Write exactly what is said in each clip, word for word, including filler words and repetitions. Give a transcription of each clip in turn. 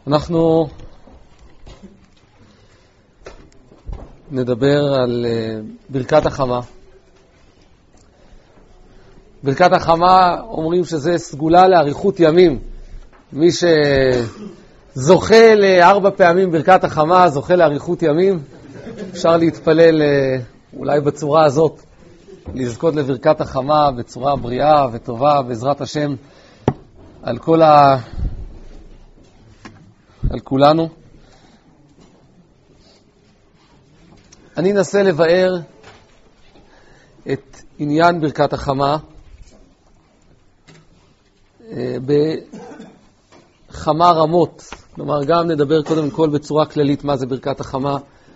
אנחנו נדבר על ברכת החמה. ברכת החמה אומרים שזה סגולה לאריכות ימים. מי שזוכה לארבע פעמים ברכת החמה זוכה לאריכות ימים. אפשר להתפלל אולי בצורה הזאת, לזכות לברכת החמה בצורה בריאה וטובה בעזרת השם על כל ה... על כולנו. אני אנסה לבאר את עניין ברכת החמה בכמה רמות. כלומר, גם נדבר קודם כל בצורה כללית מה זה ברכת החמה.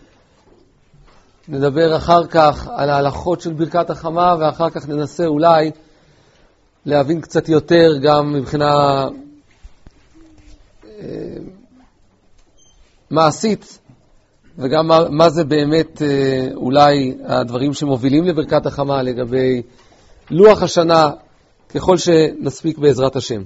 נדבר אחר כך על ההלכות של ברכת החמה, ואחר כך ננסה אולי להבין קצת יותר גם מבחינה מעשית, וגם מה, מה זה באמת אולי הדברים שמובילים לברכת החמה לגבי לוח השנה, ככל שנספיק בעזרת השם.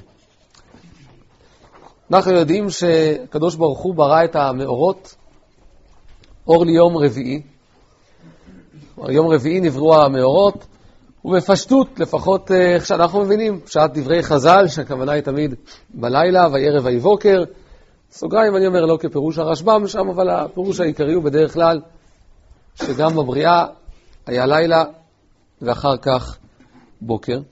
אנחנו יודעים שקדוש ברוך הוא ברא את המאורות אור ליום רביעי. יום רביעי נבראו המאורות, ובפשטות, לפחות איך שאנחנו מבינים, פשט דברי חז"ל, שהכוונה היא תמיד בלילה, ויערב ויבוקר, סוגריים אני אומר לא כפירוש הרשב"ם שם, אבל הפירוש העיקרי הוא בדרך כלל שגם בבריאה היה לילה ואחר כך בוקר.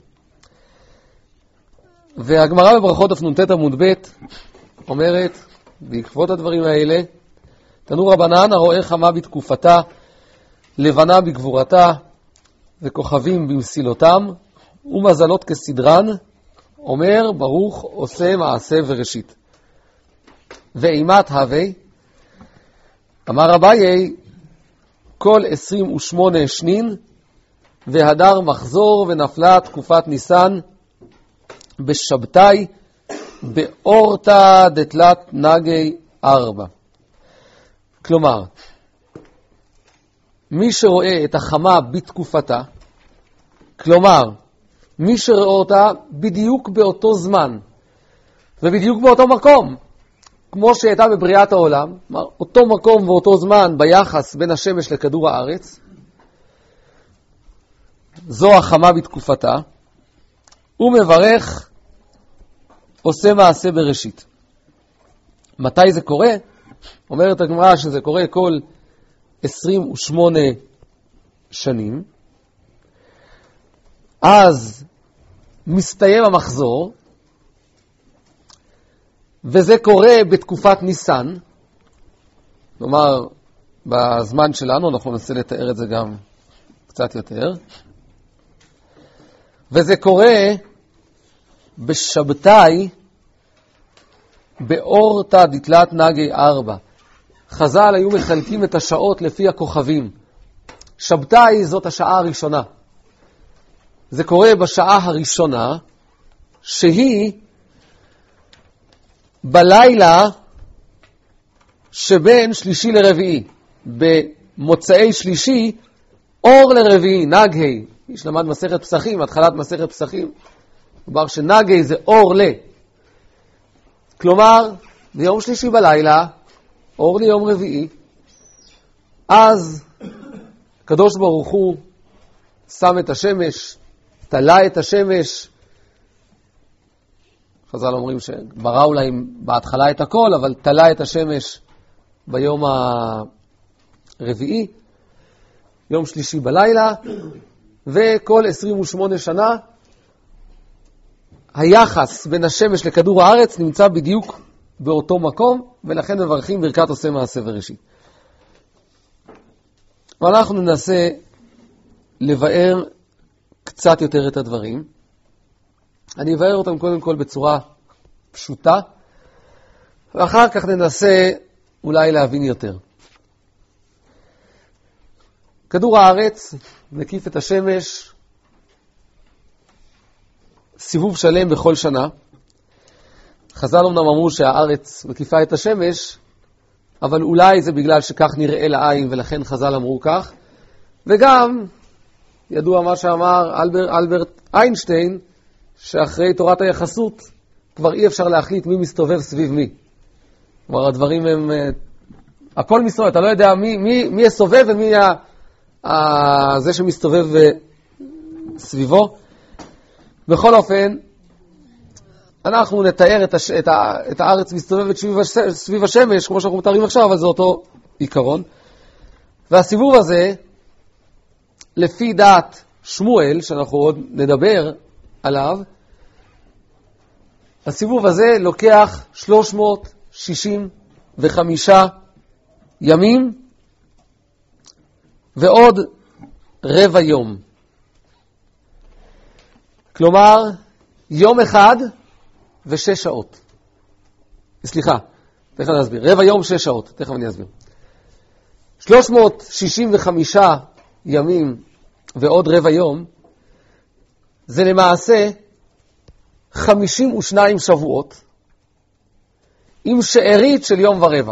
והגמרא בברכות דף נ"ט עמוד ב' אומרת, בעקבות הדברים האלה, תנו רבנן הרואה חמה בתקופתה, לבנה בגבורתה, וכוכבים במסילותם, ומזלות כסדרן, אומר ברוך עושה מעשה וראשית. ואימת הווי, אמר אביי, כל עשרים ושמונה שנין, והדר מחזור ונפלה תקופת ניסן, בשבתאי, באורתא דתלת נגי ארבע. כלומר, מי שרואה את החמה בתקופתה, כלומר, מי שרואה אותה בדיוק באותו זמן, ובדיוק באותו מקום, כמו שהייתה בבריאת העולם, אותו מקום ואותו זמן ביחס בין השמש לכדור הארץ, זו החמה בתקופתה, הוא מברך, עושה מעשה בראשית. מתי זה קורה? אומרת הגמרא שזה קורה כל עשרים ושמונה שנים, אז מסתיים המחזור, וזה קורה בתקופת ניסן, כלומר, בזמן שלנו, אנחנו ננסה לתאר את זה גם קצת יותר, וזה קורה בשבתאי, באורתא דתלת נגי ארבע. חז"ל היו מחלקים את השעות לפי הכוכבים. שבתאי זאת השעה הראשונה. זה קורה בשעה הראשונה, שהיא בלילה שבין שלישי לרביעי. במוצאי שלישי, אור לרביעי, נגהי. יש למד מסכת פסחים, התחלת מסכת פסחים. דבר שנגהי זה אור ל. כלומר, ביום שלישי בלילה, אור ליום רביעי, אז קדוש ברוך הוא שם את השמש, תלה את השמש. חז"ל אומרים שברא אולי בהתחלה את הכל, אבל תלה את השמש ביום הרביעי, יום שלישי בלילה, וכל עשרים ושמונה שנה היחס בין השמש לכדור הארץ נמצא בדיוק באותו מקום, ולכן מברכים ברכת עושה מעשה וראשית. ואנחנו ננסה לבאר קצת יותר את הדברים. אני אבאר אותם קודם כל בצורה פשוטה, ואחר כך ננסה אולי להבין יותר. כדור הארץ מקיף את השמש סיבוב שלם בכל שנה. חז"ל אמנם אמרו שהארץ מקיפה את השמש, אבל אולי זה בגלל שכך נראה לעין, ולכן חז"ל אמרו כך. וגם ידוע מה שאמר אלבר, אלברט איינשטיין, שאחרי תורת היחסות כבר אי אפשר להחליט מי מסתובב סביב מי. כלומר, הדברים הם... הכל מסתובב, אתה לא יודע מי, מי, מי יסובב ומי ה, ה, זה שמסתובב סביבו. בכל אופן, אנחנו נתאר את, הש, את, ה, את הארץ מסתובבת סביב, הש, סביב השמש, כמו שאנחנו מתארים עכשיו, אבל זה אותו עיקרון. והסיבוב הזה, לפי דעת שמואל, שאנחנו עוד נדבר עליו, הסיבוב הזה לוקח שלוש מאות שישים וחמישה ימים ועוד רבע יום. כלומר, יום אחד ושש שעות. סליחה, תכף אני אסביר. רבע יום, שש שעות. תכף אני אסביר. שלוש מאות שישים וחמישה ימים ועוד רבע יום, זה למעשה חמישים ושניים שבועות, עם שארית של יום ורבע.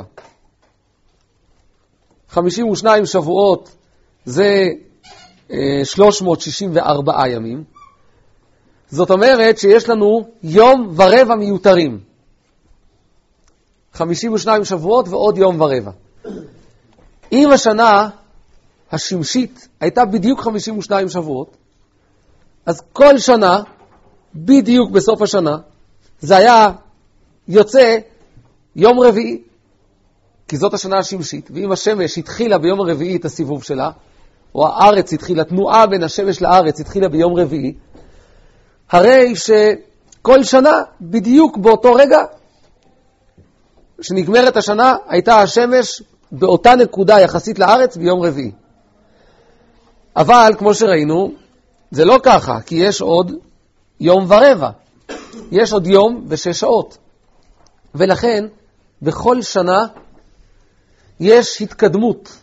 חמישים ושניים שבועות זה אה, שלוש מאות שישים וארבעה ימים. זאת אומרת שיש לנו יום ורבע מיותרים. חמישים ושניים שבועות ועוד יום ורבע. אם השנה השמשית הייתה בדיוק חמישים ושניים שבועות, אז כל שנה, בדיוק בסוף השנה, זה היה יוצא יום רביעי, כי זאת השנה השמשית. ואם השמש התחילה ביום הרביעי את הסיבוב שלה, או הארץ התחילה, תנועה בין השמש לארץ התחילה ביום רביעי, הרי שכל שנה, בדיוק באותו רגע, שנגמרת השנה, הייתה השמש באותה נקודה יחסית לארץ ביום רביעי. אבל, כמו שראינו, זה לא ככה, כי יש עוד יום ורבע. יש עוד יום ושש שעות. ולכן, בכל שנה יש התקדמות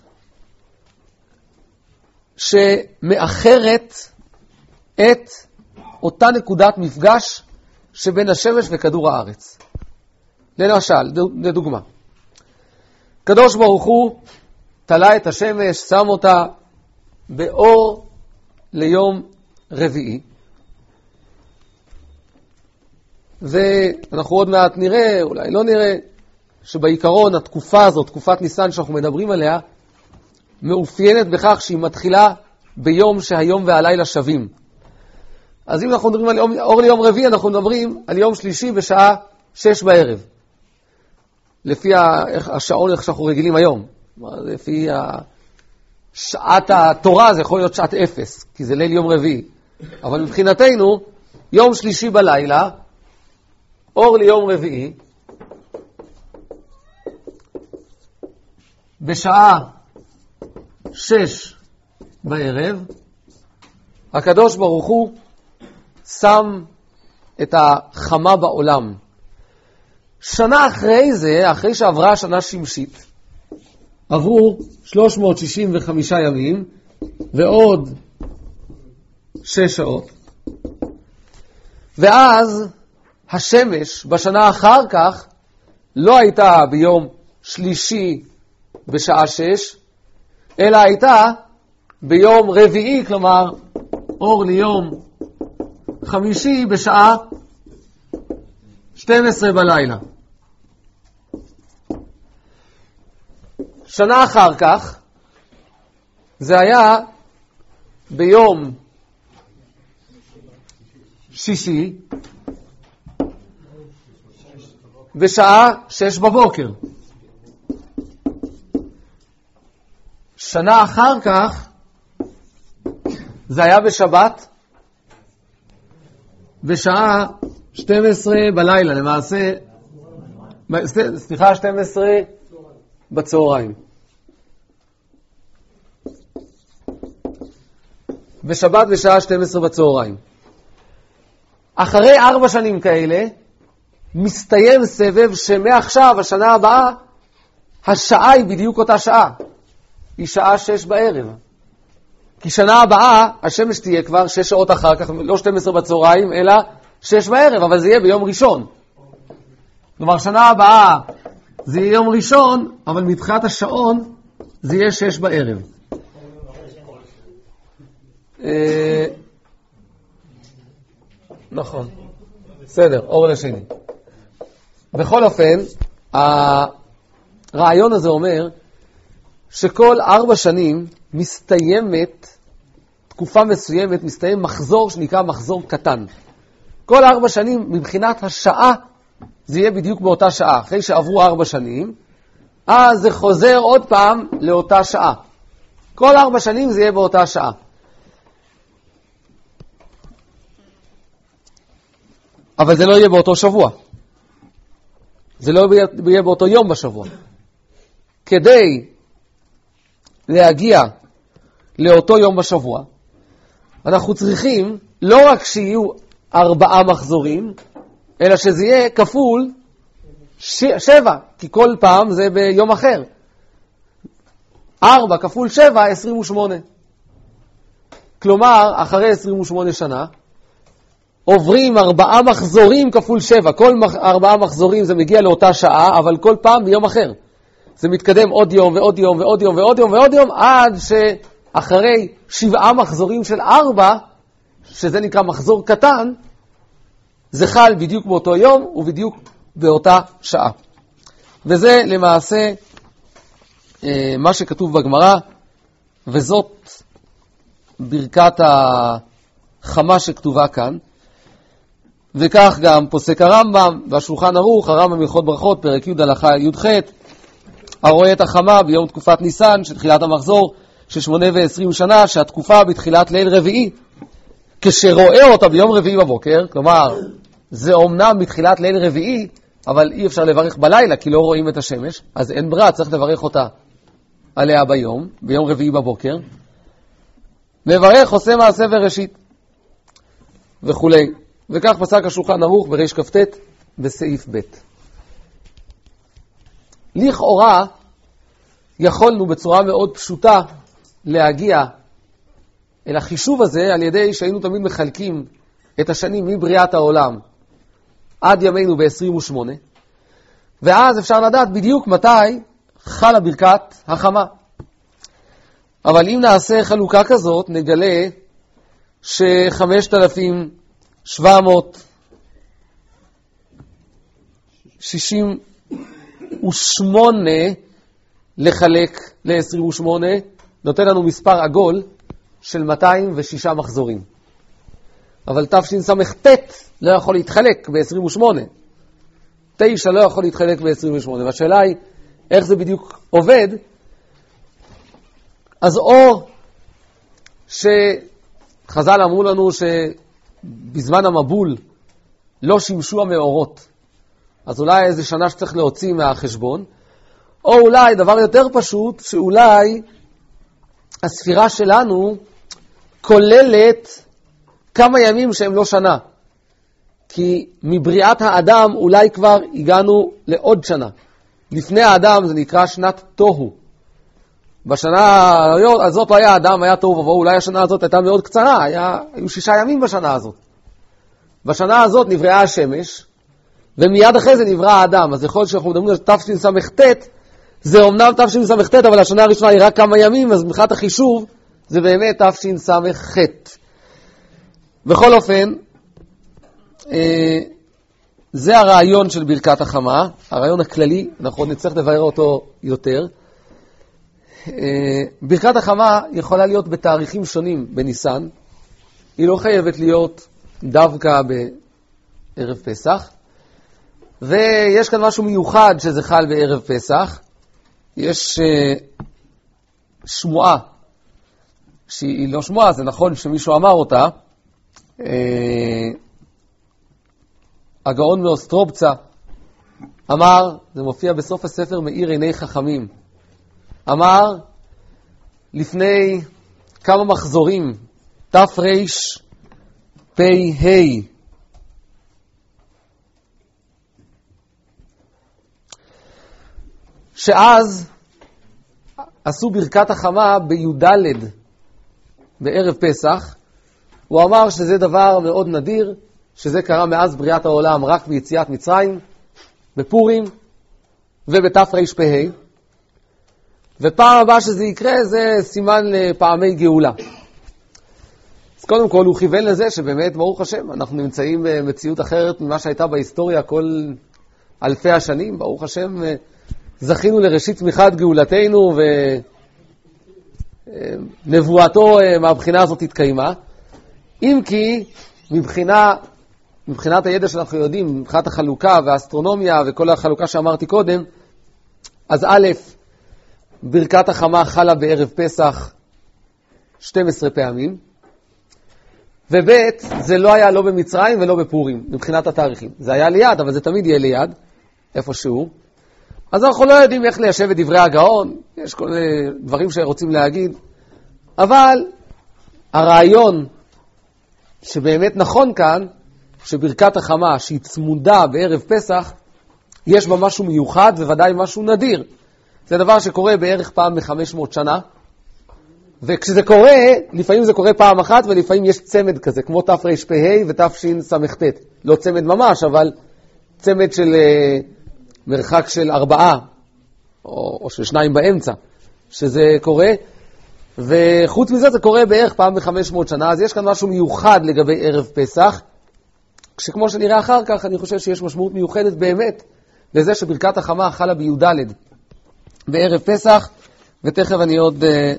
שמאחרת את אותה נקודת מפגש שבין השמש וכדור הארץ. למשל, לדוגמה, קדוש ברוך הוא תלה את השמש, שם אותה באור ליום רביעי, ואנחנו עוד מעט נראה, אולי לא נראה, שבעיקרון התקופה הזאת, תקופת ניסן שאנחנו מדברים עליה, מאופיינת בכך שהיא מתחילה ביום שהיום והלילה שווים. אז אם אנחנו מדברים על יום, אור ליום רביעי, אנחנו מדברים על יום שלישי בשעה שש בערב. לפי השעון איך שאנחנו רגילים היום. לפי שעת התורה זה יכול להיות שעת אפס, כי זה ליל יום רביעי. אבל מבחינתנו, יום שלישי בלילה, אור ליום רביעי, בשעה שש בערב, הקדוש ברוך הוא שם את החמה בעולם. שנה אחרי זה, אחרי שעברה השנה שמשית, עברו שלוש מאות שישים וחמישה ימים ועוד שש שעות. ואז השמש בשנה אחר כך לא הייתה ביום שלישי בשעה שש, אלא הייתה ביום רביעי, כלומר אור ליום חמישי בשעה שתים עשרה בלילה. שנה אחר כך, זה היה ביום שישי, בשעה שש בבוקר. שנה אחר כך, זה היה בשבת, בשעה שתים עשרה בלילה, למעשה, סליחה, שתים עשרה בצהריים. בשבת בשעה שתים עשרה בצהריים. אחרי ארבע שנים כאלה, מסתיים סבב שמעכשיו, השנה הבאה, השעה היא בדיוק אותה שעה. היא שעה שש בערב. כי שנה הבאה, השמש תהיה כבר שש שעות אחר כך, לא שתים עשרה בצהריים, אלא שש בערב, אבל זה יהיה ביום ראשון. כלומר, שנה הבאה זה יהיה יום ראשון, אבל מתחילת השעון זה יהיה שש בערב. נכון. בסדר, אור לשני. בכל אופן, הרעיון הזה אומר שכל ארבע שנים מסתיימת, תקופה מסוימת, מסתיים מחזור שנקרא מחזור קטן. כל ארבע שנים מבחינת השעה זה יהיה בדיוק באותה שעה. אחרי שעברו ארבע שנים, אז זה חוזר עוד פעם לאותה שעה. כל ארבע שנים זה יהיה באותה שעה. אבל זה לא יהיה באותו שבוע. זה לא יהיה באותו יום בשבוע. כדי להגיע לאותו יום בשבוע, אנחנו צריכים לא רק שיהיו ארבעה מחזורים, אלא שזה יהיה כפול ש... שבע, כי כל פעם זה ביום אחר. ארבע כפול שבע, עשרים ושמונה. כלומר, אחרי עשרים ושמונה שנה, עוברים ארבעה מחזורים כפול שבע. כל מח... ארבעה מחזורים זה מגיע לאותה שעה, אבל כל פעם ביום אחר. זה מתקדם עוד יום ועוד יום ועוד יום ועוד יום ועוד יום, עד שאחרי שבעה מחזורים של ארבע, שזה נקרא מחזור קטן, זה חל בדיוק באותו יום ובדיוק באותה שעה. וזה למעשה אה, מה שכתוב בגמרא, וזאת ברכת החמה שכתובה כאן. וכך גם פוסק הרמב"ם והשולחן ערוך, הרמב"ם הלכות ברכות, פרק י' הלכה י"ח, הרואה את החמה ביום תקופת ניסן, של תחילת המחזור, של שמונה ועשרים שנה, שהתקופה בתחילת ליל רביעי, כשרואה אותה ביום רביעי בבוקר, כלומר, זה אומנם בתחילת ליל רביעי, אבל אי אפשר לברך בלילה, כי לא רואים את השמש, אז אין ברירה, צריך לברך אותה עליה ביום, ביום רביעי בבוקר. מברך, עושה מעשה וראשית, וכולי. וכך פסק השולחן ערוך בריש כ"ט בסעיף ב'. לכאורה, יכולנו בצורה מאוד פשוטה להגיע אל החישוב הזה, על ידי שהיינו תמיד מחלקים את השנים מבריאת העולם עד ימינו ב-עשרים ושמונה, ואז אפשר לדעת בדיוק מתי חלה ברכת החמה. אבל אם נעשה חלוקה כזאת, נגלה ש-חמשת אלפים שבע מאות שישים ושמונה לחלק ל-עשרים ושמונה נותן לנו מספר עגול של מאתיים ושישה מחזורים. אבל תשס"ט לא יכול להתחלק ב-עשרים ושמונה. תשע לא יכול להתחלק ב-עשרים ושמונה. והשאלה היא, איך זה בדיוק עובד? אז או שחז"ל אמרו לנו שבזמן המבול לא שימשו המאורות, אז אולי איזה שנה שצריך להוציא מהחשבון, או אולי דבר יותר פשוט, שאולי הספירה שלנו כוללת כמה ימים שהם לא שנה. כי מבריאת האדם אולי כבר הגענו לעוד שנה. לפני האדם זה נקרא שנת תוהו. בשנה הזאת לא היה האדם, היה תוהו ובוהו, אולי השנה הזאת הייתה מאוד קצרה, היה, היו שישה ימים בשנה הזאת. בשנה הזאת נבראה השמש, ומיד אחרי זה נברא האדם. אז יכול להיות שאנחנו מדברים על תשס"ט, זה אומנם תשס"ט, אבל השנה הראשונה היא רק כמה ימים, אז מבחינת החישוב זה באמת תשס"ח. בכל אופן, זה הרעיון של ברכת החמה, הרעיון הכללי, אנחנו נצטרך לבאר אותו יותר. ברכת החמה יכולה להיות בתאריכים שונים בניסן, היא לא חייבת להיות דווקא בערב פסח, ויש כאן משהו מיוחד שזה חל בערב פסח. יש שמועה, שהיא לא שמועה, זה נכון שמישהו אמר אותה, הגאון מאוסטרובצה אמר, זה מופיע בסוף הספר מאיר עיני חכמים, אמר לפני כמה מחזורים, תר"פ שאז עשו ברכת החמה בי"ד בערב פסח. הוא אמר שזה דבר מאוד נדיר, שזה קרה מאז בריאת העולם רק ביציאת מצרים, בפורים ובתר"פ, ופעם הבאה שזה יקרה זה סימן לפעמי גאולה. אז קודם כל הוא כיוון לזה שבאמת ברוך השם אנחנו נמצאים במציאות אחרת ממה שהייתה בהיסטוריה כל אלפי השנים. ברוך השם זכינו לראשית צמיחת גאולתנו, ונבואתו מהבחינה הזאת התקיימה. אם כי מבחינה, מבחינת הידע שאנחנו יודעים, מבחינת החלוקה והאסטרונומיה וכל החלוקה שאמרתי קודם, אז א', ברכת החמה חלה בערב פסח שתים עשרה פעמים, וב' זה לא היה לא במצרים ולא בפורים, מבחינת התאריכים. זה היה ליד, אבל זה תמיד יהיה ליד, איפשהו. אז אנחנו לא יודעים איך ליישב את דברי הגאון, יש כל מיני דברים שרוצים להגיד, אבל הרעיון שבאמת נכון כאן, שברכת החמה שהיא צמודה בערב פסח, יש בה משהו מיוחד וודאי משהו נדיר. זה דבר שקורה בערך פעם ב-חמש מאות שנה, וכשזה קורה, לפעמים זה קורה פעם אחת, ולפעמים יש צמד כזה, כמו תרפ"ה ותשס"ט. לא צמד ממש, אבל צמד של uh, מרחק של ארבעה, או, או של שניים באמצע, שזה קורה. וחוץ מזה זה קורה בערך פעם ב-חמש מאות שנה, אז יש כאן משהו מיוחד לגבי ערב פסח, כשכמו שנראה אחר כך, אני חושב שיש משמעות מיוחדת באמת, לזה שברכת החמה חלה בי"ד בערב פסח, ותכף אני עוד... Uh,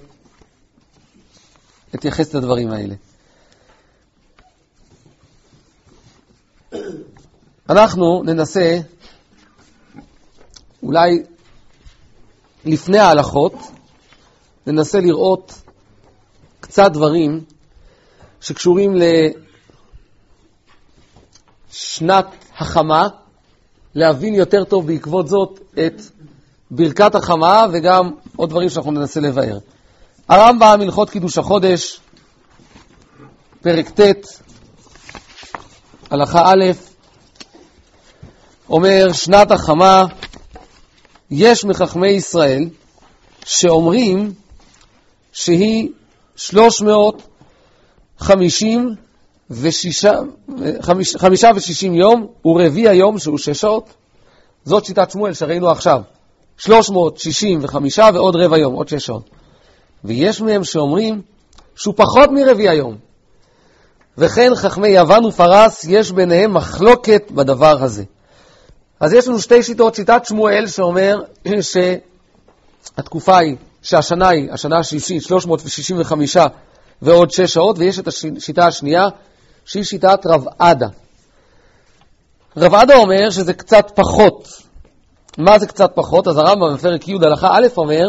אתייחס לדברים האלה. אנחנו ננסה, אולי לפני ההלכות, ננסה לראות קצת דברים שקשורים לשנת החמה, להבין יותר טוב בעקבות זאת את ברכת החמה, וגם עוד דברים שאנחנו ננסה לבאר. הרמב"ם הלכות קידוש החודש, פרק ט', הלכה א', אומר שנת החמה, יש מחכמי ישראל שאומרים שהיא שלוש מאות חמישים ושישה, חמיש, חמישה ושישים יום, ורביע יום שהוא שש שעות. זאת שיטת שמואל שראינו עכשיו. שלוש מאות שישים וחמש ועוד רבע יום, עוד שש שעות. ויש מהם שאומרים שהוא פחות מרביע יום. וכן חכמי יוון ופרס יש ביניהם מחלוקת בדבר הזה. אז יש לנו שתי שיטות, שיטת שמואל שאומר שהתקופה היא, שהשנה היא, השנה השישית, שלוש מאות שישים וחמש ועוד שש שעות, ויש את השיטה השנייה, שהיא שיטת רב עדה. רב עדה אומר שזה קצת פחות. מה זה קצת פחות? אז הרמב"ם בפרק י' הלכה א' אומר,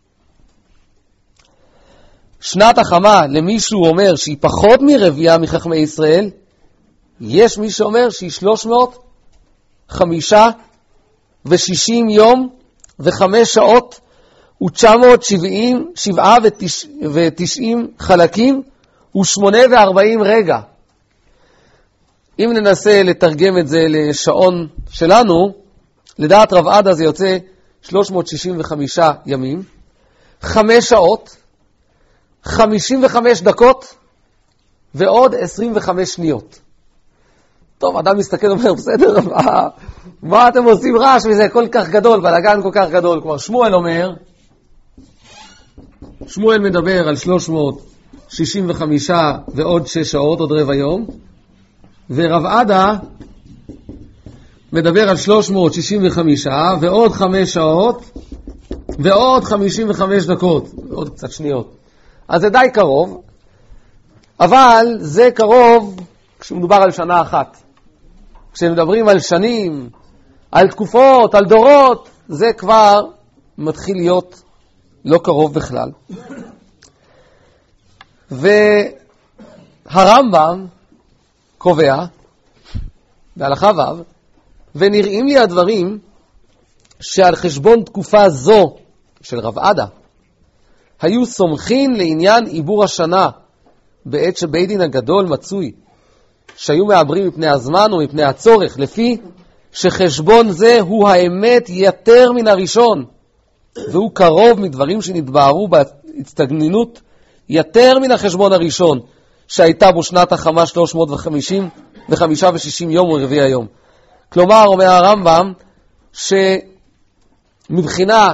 שנת החמה למישהו אומר שהיא פחות מרביע מחכמי ישראל, יש מי שאומר שהיא שלוש מאות חמישה ושישים יום וחמש שעות ותשע מאות שבעים, שבעה ותשעים חלקים ושמונה וארבעים רגע. אם ננסה לתרגם את זה לשעון שלנו, לדעת רב עדה זה יוצא שלוש מאות שישים וחמש ימים, חמש שעות, חמישים וחמש דקות ועוד עשרים וחמש שניות. טוב, אדם מסתכל ואומר, בסדר, מה, מה אתם עושים רעש וזה כל כך גדול, בלגן כל כך גדול. כלומר, שמואל אומר, שמואל מדבר על שלוש מאות שישים וחמש ועוד שש שעות, עוד רבע יום, ורב עדה מדבר על שלוש מאות שישים וחמש ועוד חמש שעות ועוד חמישים וחמש דקות, ועוד קצת שניות. אז זה די קרוב, אבל זה קרוב כשמדובר על שנה אחת. כשמדברים על שנים, על תקופות, על דורות, זה כבר מתחיל להיות לא קרוב בכלל. והרמב"ם קובע, בהלכה ו', ונראים לי הדברים שעל חשבון תקופה זו של רב עדה, היו סומכים לעניין עיבור השנה בעת שבית דין הגדול מצוי, שהיו מעברים מפני הזמן ומפני הצורך, לפי שחשבון זה הוא האמת יותר מן הראשון, והוא קרוב מדברים שנתבהרו בהצטגנינות יותר מן החשבון הראשון, שהייתה בו שנת החמה שלוש מאות וחמישים וחמישה ושישים יום ורביע יום. כלומר, אומר הרמב"ם, שמבחינה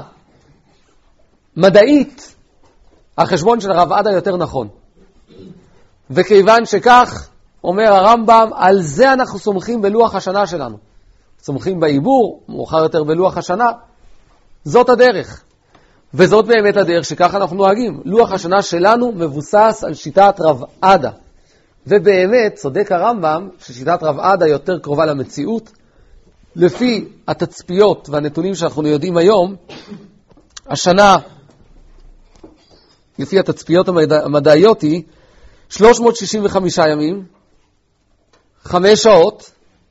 מדעית, החשבון של הרב עדה יותר נכון. וכיוון שכך, אומר הרמב"ם, על זה אנחנו סומכים בלוח השנה שלנו. סומכים בעיבור, מאוחר יותר בלוח השנה, זאת הדרך. וזאת באמת הדרך שככה אנחנו נוהגים. לוח השנה שלנו מבוסס על שיטת רב עדה. ובאמת צודק הרמב"ם ששיטת רב עדה יותר קרובה למציאות. לפי התצפיות והנתונים שאנחנו יודעים היום, השנה, לפי התצפיות המדעיות היא שלוש מאות שישים וחמישה ימים, חמש שעות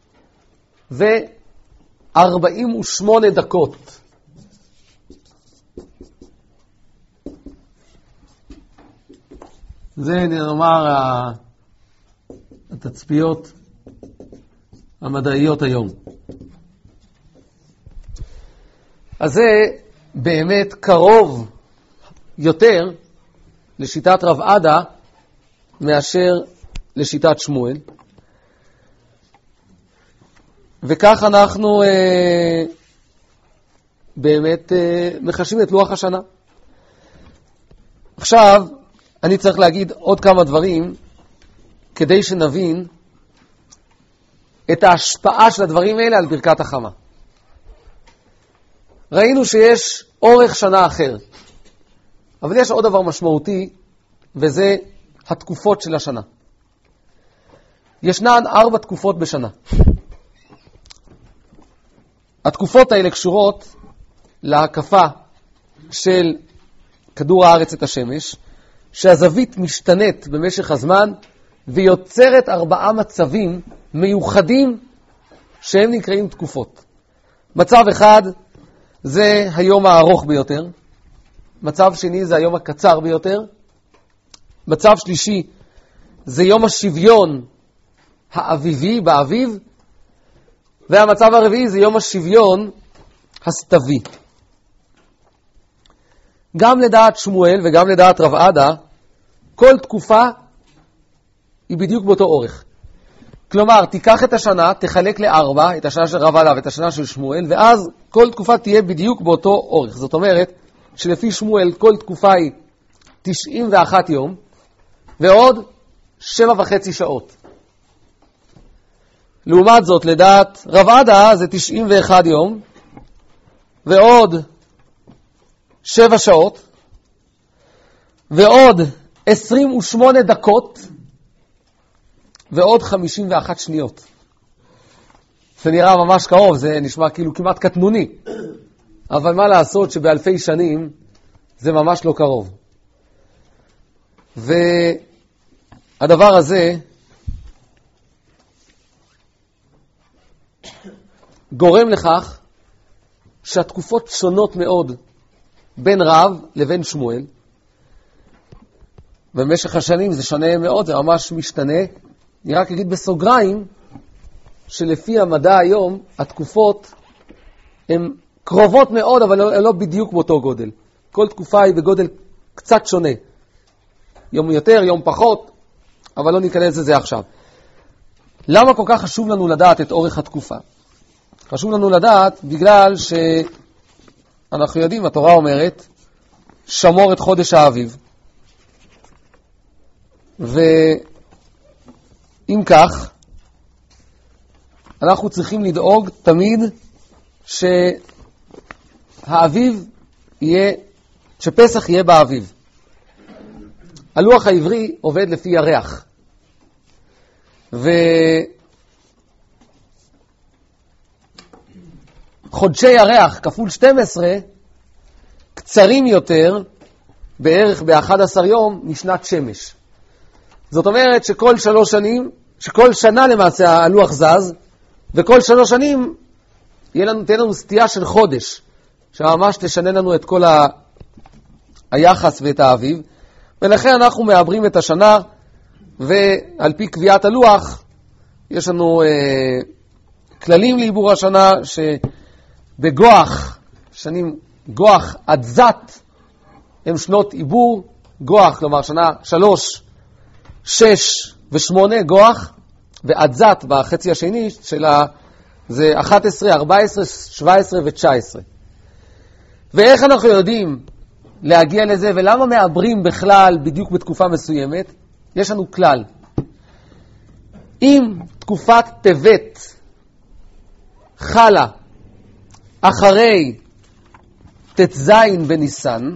ו-ארבעים ושמונה דקות. זה נאמר התצפיות המדעיות היום. אז זה באמת קרוב יותר לשיטת רב עדה מאשר לשיטת שמואל. וכך אנחנו אה, באמת אה, מחשים את לוח השנה. עכשיו אני צריך להגיד עוד כמה דברים כדי שנבין את ההשפעה של הדברים האלה על ברכת החמה. ראינו שיש אורך שנה אחר, אבל יש עוד דבר משמעותי, וזה התקופות של השנה. ישנן ארבע תקופות בשנה. התקופות האלה קשורות להקפה של כדור הארץ את השמש, שהזווית משתנית במשך הזמן, ויוצרת ארבעה מצבים מיוחדים שהם נקראים תקופות. מצב אחד זה היום הארוך ביותר, מצב שני זה היום הקצר ביותר, מצב שלישי זה יום השוויון האביבי באביב, והמצב הרביעי זה יום השוויון הסתווי. גם לדעת שמואל וגם לדעת רב עדה, כל תקופה היא בדיוק באותו אורך. כלומר, תיקח את השנה, תחלק לארבע, את השנה של רב עדה ואת השנה של שמואל, ואז כל תקופה תהיה בדיוק באותו אורך. זאת אומרת, שלפי שמואל כל תקופה היא תשעים ואחד יום, ועוד שבע וחצי שעות. לעומת זאת, לדעת רב עדה זה תשעים ואחד יום, ועוד שבע שעות, ועוד עשרים ושמונה דקות, ועוד חמישים ואחת שניות. זה נראה ממש קרוב, זה נשמע כאילו כמעט קטנוני. אבל מה לעשות שבאלפי שנים זה ממש לא קרוב. והדבר הזה גורם לכך שהתקופות שונות מאוד בין רב לבין שמואל. במשך השנים זה שונה מאוד, זה ממש משתנה. אני רק אגיד בסוגריים שלפי המדע היום התקופות הן קרובות מאוד, אבל לא, לא בדיוק באותו גודל. כל תקופה היא בגודל קצת שונה. יום יותר, יום פחות, אבל לא ניכנס לזה עכשיו. למה כל כך חשוב לנו לדעת את אורך התקופה? חשוב לנו לדעת בגלל שאנחנו יודעים, התורה אומרת, שמור את חודש האביב. ואם כך, אנחנו צריכים לדאוג תמיד שהאביב יהיה, שפסח יהיה באביב. הלוח העברי עובד לפי ירח. וחודשי ירח כפול שתים עשרה קצרים יותר בערך ב-אחד עשר יום משנת שמש. זאת אומרת שכל שלוש שנים, שכל שנה למעשה הלוח זז, וכל שלוש שנים יהיה לנו, תהיה לנו סטייה של חודש, שממש תשנה לנו את כל ה... היחס ואת האביב, ולכן אנחנו מעברים את השנה, ועל פי קביעת הלוח, יש לנו אה, כללים לעיבור השנה, שבגוח, שנים גוח עד זת, הם שנות עיבור, גוח, כלומר שנה שלוש, שש ושמונה, גוח, ועד זת בחצי השני שלה, זה אחת עשרה, ארבע עשרה, שבע עשרה ו-תשע עשרה. ואיך אנחנו יודעים להגיע לזה, ולמה מעברים בכלל בדיוק בתקופה מסוימת? יש לנו כלל. אם תקופת טבת חלה אחרי תז בניסן,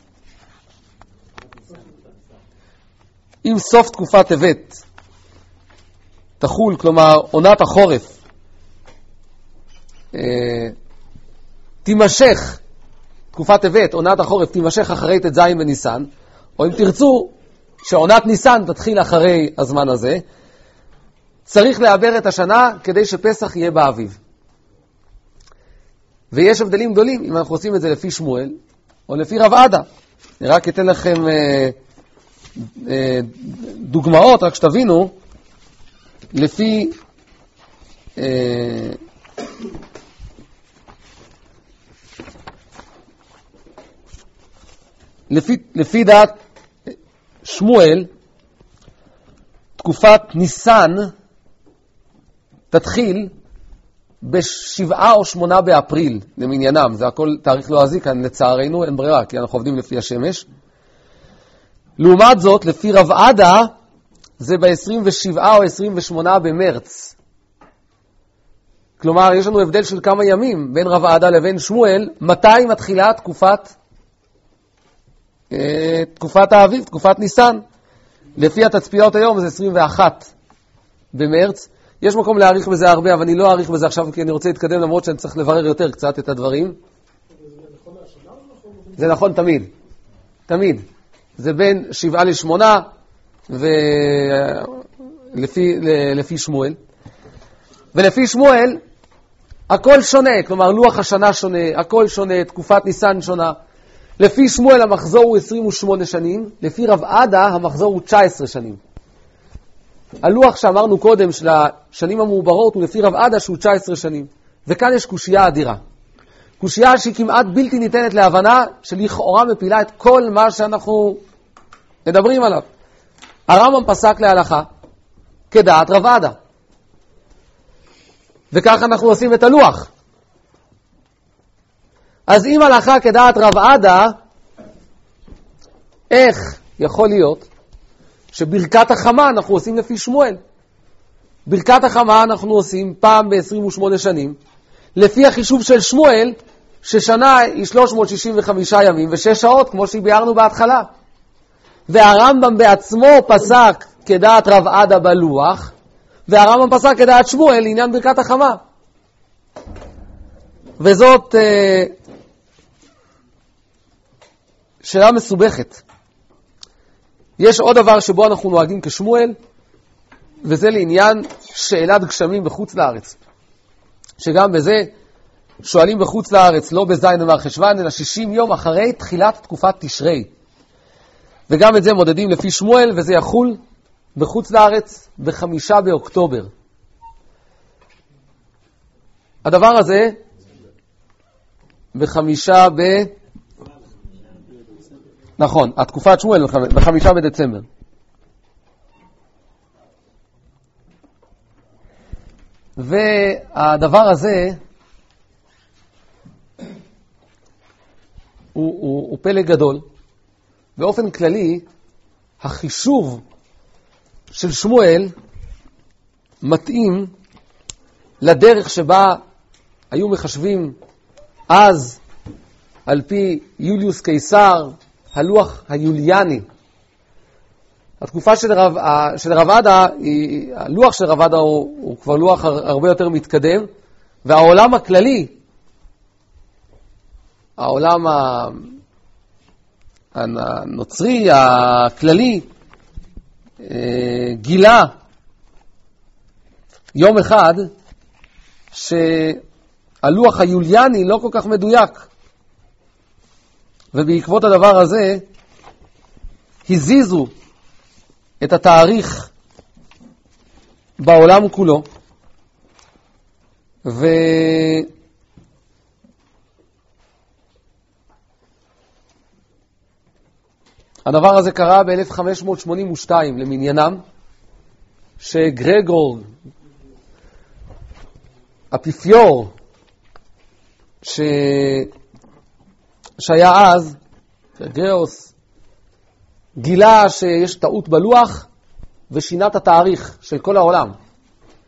עם סוף תקופת טבת תחול, כלומר עונת החורף אה, תימשך, תקופת טבת, עונת החורף תימשך אחרי תז בניסן, או אם תרצו שעונת ניסן תתחיל אחרי הזמן הזה, צריך לעבר את השנה כדי שפסח יהיה באביב. ויש הבדלים גדולים אם אנחנו עושים את זה לפי שמואל או לפי רב עדה. אני רק אתן לכם אה, אה, דוגמאות, רק שתבינו, לפי אה, לפי, לפי דעת שמואל, תקופת ניסן תתחיל בשבעה או שמונה באפריל למניינם. זה הכל תאריך לועזי כאן, לצערנו אין ברירה, כי אנחנו עובדים לפי השמש. לעומת זאת, לפי רב עדה, זה ב-עשרים ושבעה או עשרים ושמונה במרץ. כלומר, יש לנו הבדל של כמה ימים בין רב עדה לבין שמואל, מתי מתחילה תקופת, אה, תקופת האביב, תקופת ניסן. לפי התצפיות היום זה עשרים ואחד במרץ. יש מקום להאריך בזה הרבה, אבל אני לא אאריך בזה עכשיו, כי אני רוצה להתקדם, למרות שאני צריך לברר יותר קצת את הדברים. זה נכון תמיד. תמיד. זה בין שבעה לשמונה, ולפי לפי שמואל. ולפי שמואל, הכל שונה, כלומר לוח השנה שונה, הכל שונה, תקופת ניסן שונה. לפי שמואל המחזור הוא עשרים ושמונה שנים, לפי רב עדה המחזור הוא תשע עשרה שנים. הלוח שאמרנו קודם של השנים המעוברות הוא לפי רב עדה שהוא תשע עשרה שנים. וכאן יש קושייה אדירה. קושייה שהיא כמעט בלתי ניתנת להבנה, שלכאורה מפילה את כל מה שאנחנו מדברים עליו. הרמב"ם פסק להלכה כדעת רב עדה. וכך אנחנו עושים את הלוח. אז אם הלכה כדעת רב עדה, איך יכול להיות שברכת החמה אנחנו עושים לפי שמואל? ברכת החמה אנחנו עושים פעם ב-עשרים ושמונה שנים, לפי החישוב של שמואל, ששנה היא שלוש מאות שישים וחמישה ימים ושש שעות, כמו שביארנו בהתחלה. והרמב"ם בעצמו פסק כדעת רב עדה בלוח, והרמב"ם פסק כדעת שמואל לעניין ברכת החמה. וזאת אה, שאלה מסובכת. יש עוד דבר שבו אנחנו נוהגים כשמואל, וזה לעניין שאלת גשמים בחוץ לארץ. שגם בזה שואלים בחוץ לארץ, לא בזין ומרחשוון, אלא שישים יום אחרי תחילת תקופת תשרי. וגם את זה מודדים לפי שמואל, וזה יחול בחוץ לארץ בחמישה באוקטובר. הדבר הזה בחמישה ב... נכון, התקופת שמואל בחמישה בדצמבר. והדבר הזה הוא, הוא, הוא פלא גדול. באופן כללי, החישוב של שמואל מתאים לדרך שבה היו מחשבים אז על פי יוליוס קיסר, הלוח היוליאני. התקופה של רב, של רב עדה, הלוח של רב עדה הוא, הוא כבר לוח הרבה יותר מתקדם, והעולם הכללי, העולם הנוצרי הכללי, גילה יום אחד שהלוח היוליאני לא כל כך מדויק. ובעקבות הדבר הזה הזיזו את התאריך בעולם כולו, והדבר הזה קרה ב-אלף חמש מאות שמונים ושתיים למניינם, שגרגור אפיפיור ש... שהיה אז, גרגוס, גילה שיש טעות בלוח ושינה את התאריך של כל העולם.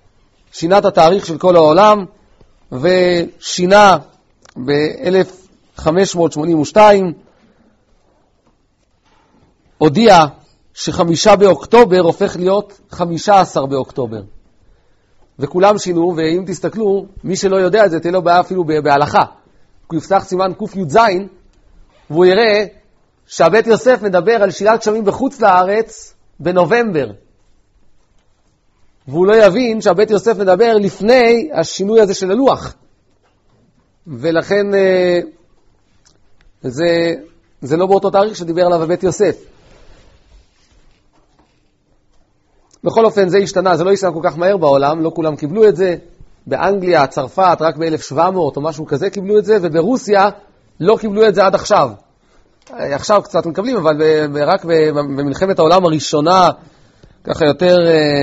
שינה את התאריך של כל העולם ושינה ב-אלף חמש מאות שמונים ושתיים, הודיע שחמישה באוקטובר הופך להיות חמישה עשר באוקטובר. וכולם שינו, ואם תסתכלו, מי שלא יודע את זה, תהיה לו בעיה אפילו בהלכה. הוא יפתח סימן קוף י' זין, והוא יראה שהבית יוסף מדבר על שילת גשמים בחוץ לארץ בנובמבר. והוא לא יבין שהבית יוסף מדבר לפני השינוי הזה של הלוח. ולכן זה, זה לא באותו תאריך שדיבר עליו הבית יוסף. בכל אופן זה השתנה, זה לא השתנה כל כך מהר בעולם, לא כולם קיבלו את זה. באנגליה, צרפת, רק ב-אלף שבע מאות או משהו כזה קיבלו את זה, וברוסיה לא קיבלו את זה עד עכשיו. עכשיו קצת מקבלים, אבל רק במלחמת העולם הראשונה, ככה יותר,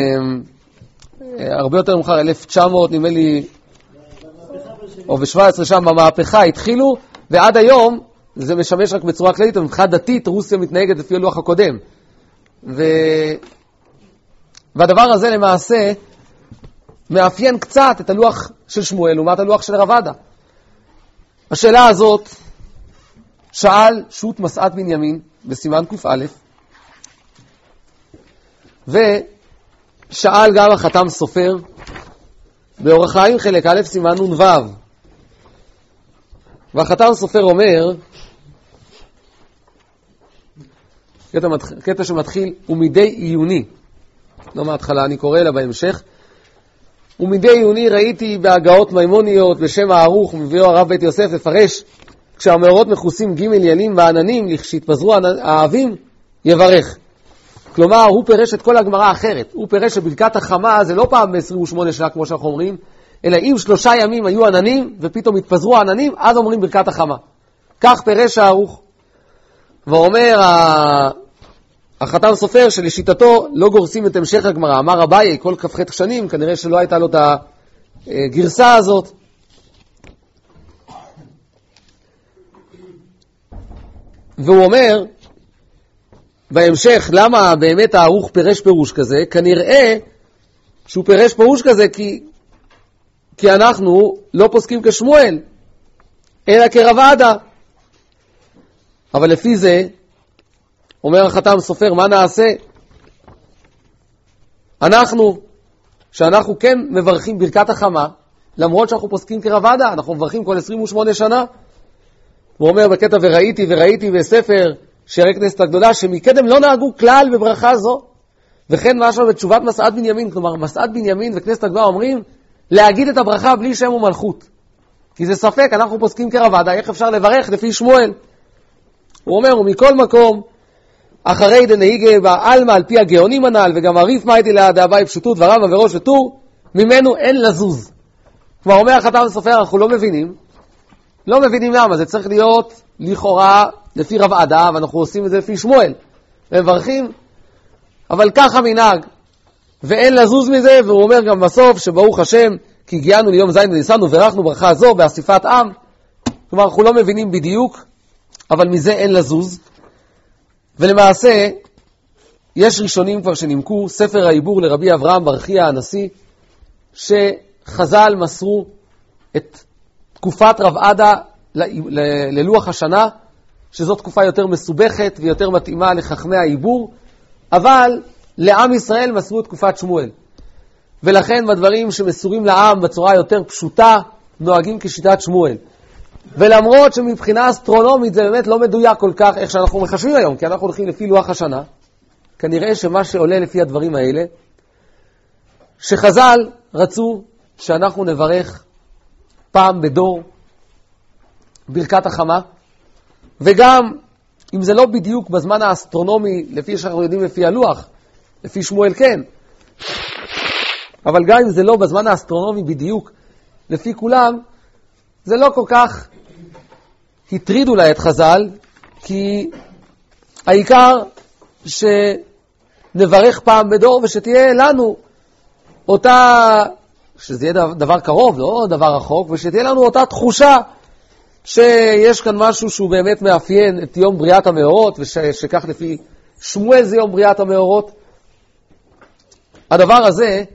הרבה יותר מאוחר, אלף תשע מאות נדמה לי, או ב-שבע עשרה שם במהפכה התחילו, ועד היום זה משמש רק בצורה כללית, ומבחינה דתית רוסיה מתנהגת לפי הלוח הקודם. ו... והדבר הזה למעשה מאפיין קצת את הלוח של שמואל לעומת הלוח של רב עדה. השאלה הזאת שאל שו"ת מסעת בנימין בסימן ק"א, ושאל גם החתם סופר באורח חיים חלק א' סימן נ"ו. והחתם סופר אומר, קטע, קטע שמתחיל, ומדי עיוני, לא מההתחלה, אני קורא לה בהמשך, ומדי עיוני ראיתי בהגאות מימוניות בשם הערוך ומביאו הרב בית יוסף לפרש, כשהמאורות מכוסים ג' ילין בעננים, לכשהתפזרו האבים, יברך. כלומר, הוא פירש את כל הגמרא האחרת. הוא פירש שברכת החמה זה לא פעם ב-עשרים ושמונה שנה, כמו שאנחנו אומרים, אלא אם שלושה ימים היו עננים, ופתאום התפזרו העננים, אז אומרים ברכת החמה. כך פירש הערוך. ואומר החתם סופר שלשיטתו לא גורסים את המשך הגמרא. אמר אביי, כל כ"ח שנים, כנראה שלא הייתה לו את הגרסה הזאת. והוא אומר, בהמשך, למה באמת הערוך פירש פירוש כזה? כנראה שהוא פירש פירוש כזה כי, כי אנחנו לא פוסקים כשמואל, אלא כרב עדה. אבל לפי זה, אומר החתם סופר, מה נעשה? אנחנו, שאנחנו כן מברכים ברכת החמה, למרות שאנחנו פוסקים כרב עדה, אנחנו מברכים כל עשרים ושמונה שנה. הוא אומר בקטע וראיתי וראיתי בספר שערי כנסת הגדולה, שמקדם לא נהגו כלל בברכה זו. וכן משהו בתשובת מסעת בנימין, כלומר מסעת בנימין וכנסת הגדולה אומרים להגיד את הברכה בלי שם ומלכות. כי זה ספק, אנחנו פוסקים כרב עדה, איך אפשר לברך לפי שמואל? הוא אומר, ומכל מקום, אחרי דנהיגה בעלמא על פי הגאונים הנ"ל, וגם הריף מייטי ליד אביי פשוטות ורמה וראש וטור, ממנו אין לזוז. כלומר, אומר החתם סופר, אנחנו לא מבינים, לא מבינים למה, זה צריך להיות לכאורה לפי רב עדה, ואנחנו עושים את זה לפי שמואל, ומברכים, אבל ככה מנהג, ואין לזוז מזה, והוא אומר גם בסוף, שברוך השם, כי הגיענו ליום זין וניסן, וברכנו ברכה זו באסיפת עם, כלומר, אנחנו לא מבינים בדיוק, אבל מזה אין לזוז, ולמעשה, יש ראשונים כבר שנימקו, ספר העיבור לרבי אברהם ברכיה הנשיא, שחז"ל מסרו את תקופת רב עדה ל- ללוח השנה, שזו תקופה יותר מסובכת ויותר מתאימה לחכמי העיבור, אבל לעם ישראל מסרו את תקופת שמואל. ולכן בדברים שמסורים לעם בצורה יותר פשוטה, נוהגים כשיטת שמואל. ולמרות שמבחינה אסטרונומית זה באמת לא מדויק כל כך איך שאנחנו מחשבים היום, כי אנחנו הולכים לפי לוח השנה, כנראה שמה שעולה לפי הדברים האלה, שחז"ל רצו שאנחנו נברך פעם בדור ברכת החמה, וגם אם זה לא בדיוק בזמן האסטרונומי לפי שאנחנו יודעים לפי הלוח, לפי שמואל כן, אבל גם אם זה לא בזמן האסטרונומי בדיוק לפי כולם, זה לא כל כך הטריד אולי את חז"ל, כי העיקר שנברך פעם בדור ושתהיה לנו אותה, שזה יהיה דבר קרוב, לא דבר רחוק, ושתהיה לנו אותה תחושה שיש כאן משהו שהוא באמת מאפיין את יום בריאת המאורות, ושכך לפי שמואל זה יום בריאת המאורות. הדבר הזה,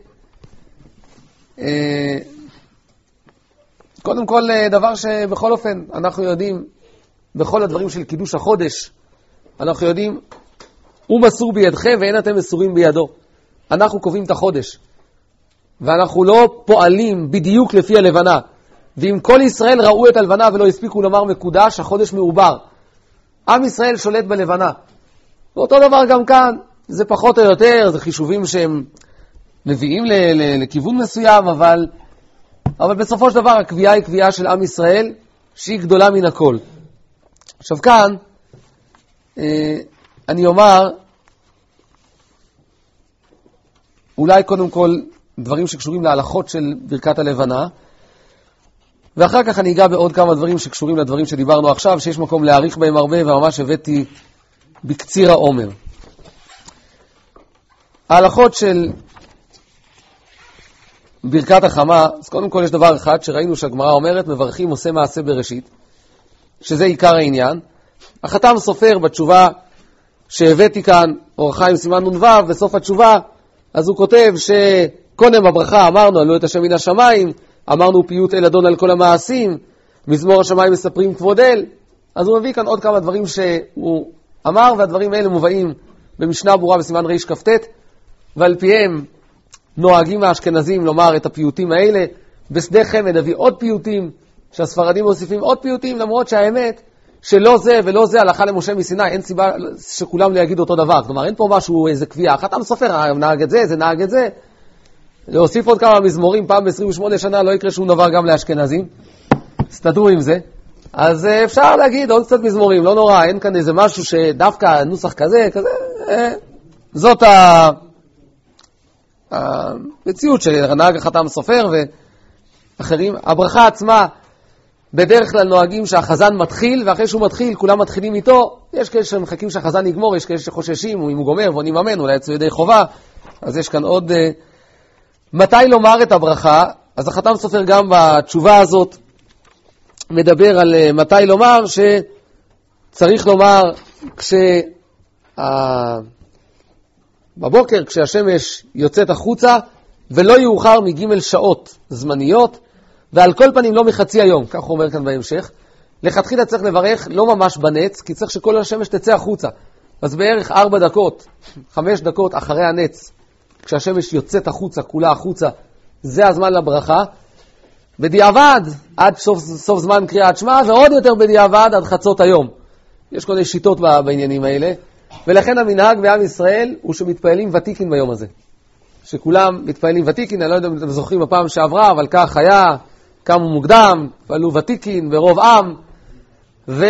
קודם כל דבר שבכל אופן אנחנו יודעים בכל הדברים של קידוש החודש, אנחנו יודעים, הוא מסור בידכם ואין אתם מסורים בידו. אנחנו קובעים את החודש, ואנחנו לא פועלים בדיוק לפי הלבנה. ואם כל ישראל ראו את הלבנה ולא הספיקו לומר מקודש, החודש מעובר. עם ישראל שולט בלבנה. ואותו דבר גם כאן, זה פחות או יותר, זה חישובים שהם מביאים ל- ל- לכיוון מסוים, אבל, אבל בסופו של דבר הקביעה היא קביעה של עם ישראל, שהיא גדולה מן הכל. עכשיו כאן, אה, אני אומר, אולי קודם כל דברים שקשורים להלכות של ברכת הלבנה, ואחר כך אני אגע בעוד כמה דברים שקשורים לדברים שדיברנו עכשיו, שיש מקום להאריך בהם הרבה, וממש הבאתי בקציר העומר. ההלכות של ברכת החמה, אז קודם כל יש דבר אחד שראינו שהגמרא אומרת, מברכים עושה מעשה בראשית, שזה עיקר העניין. החתם סופר בתשובה שהבאתי כאן, אור החיים סימן נ"ו, בסוף התשובה, אז הוא כותב שקודם הברכה אמרנו, עלו את השם מן השמיים, אמרנו פיוט אל אדון על כל המעשים, מזמור השמיים מספרים כבוד אל, אז הוא מביא כאן עוד כמה דברים שהוא אמר, והדברים האלה מובאים במשנה ברורה בסימן ריש כ"ט, ועל פיהם נוהגים האשכנזים לומר את הפיוטים האלה. בשדה חמד הביא עוד פיוטים, שהספרדים מוסיפים עוד פיוטים, למרות שהאמת שלא זה ולא זה הלכה למשה מסיני, אין סיבה שכולם לא יגידו אותו דבר. כלומר, אין פה משהו, איזה קביעה. חתם סופר, נהג את זה, זה נהג את זה. להוסיף עוד כמה מזמורים, פעם ב-עשרים ושמונה שנה לא יקרה שום דבר גם לאשכנזים. הסתדרו עם זה. אז אפשר להגיד עוד קצת מזמורים, לא נורא, אין כאן איזה משהו שדווקא נוסח כזה, כזה, זאת ה... המציאות של נהג החתם סופר ואחרים. הברכה עצמה, בדרך כלל נוהגים שהחזן מתחיל, ואחרי שהוא מתחיל, כולם מתחילים איתו. יש כאלה שמחכים שהחזן יגמור, יש כאלה שחוששים, אם הוא גומר ועונים אמן, אולי יצאו ידי חובה. אז יש כאן עוד... מתי לומר את הברכה? אז החתם סופר גם בתשובה הזאת מדבר על מתי לומר, שצריך לומר כש... בבוקר, כשהשמש יוצאת החוצה, ולא יאוחר מג' שעות זמניות, ועל כל פנים לא מחצי היום, כך הוא אומר כאן בהמשך. לכתחילה צריך לברך לא ממש בנץ, כי צריך שכל השמש תצא החוצה. אז בערך ארבע דקות, חמש דקות אחרי הנץ, כשהשמש יוצאת החוצה, כולה החוצה, זה הזמן לברכה. בדיעבד, עד סוף, סוף זמן קריאת שמע, ועוד יותר בדיעבד עד חצות היום. יש כל מיני שיטות בעניינים האלה. ולכן המנהג בעם ישראל הוא שמתפעלים ותיקין ביום הזה. שכולם מתפעלים ותיקין, אני לא יודע אם אתם זוכרים בפעם שעברה, אבל כך היה, קמו מוקדם, פעלו ותיקין ברוב עם, ו...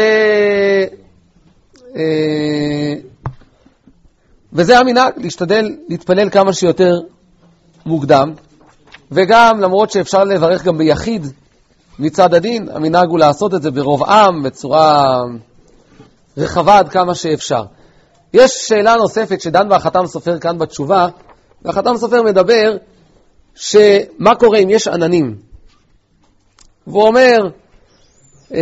וזה המנהג, להשתדל להתפלל כמה שיותר מוקדם, וגם למרות שאפשר לברך גם ביחיד מצד הדין, המנהג הוא לעשות את זה ברוב עם, בצורה רחבה עד כמה שאפשר. יש שאלה נוספת שדן בה החתם סופר כאן בתשובה, והחתם סופר מדבר שמה קורה אם יש עננים. והוא אומר אה,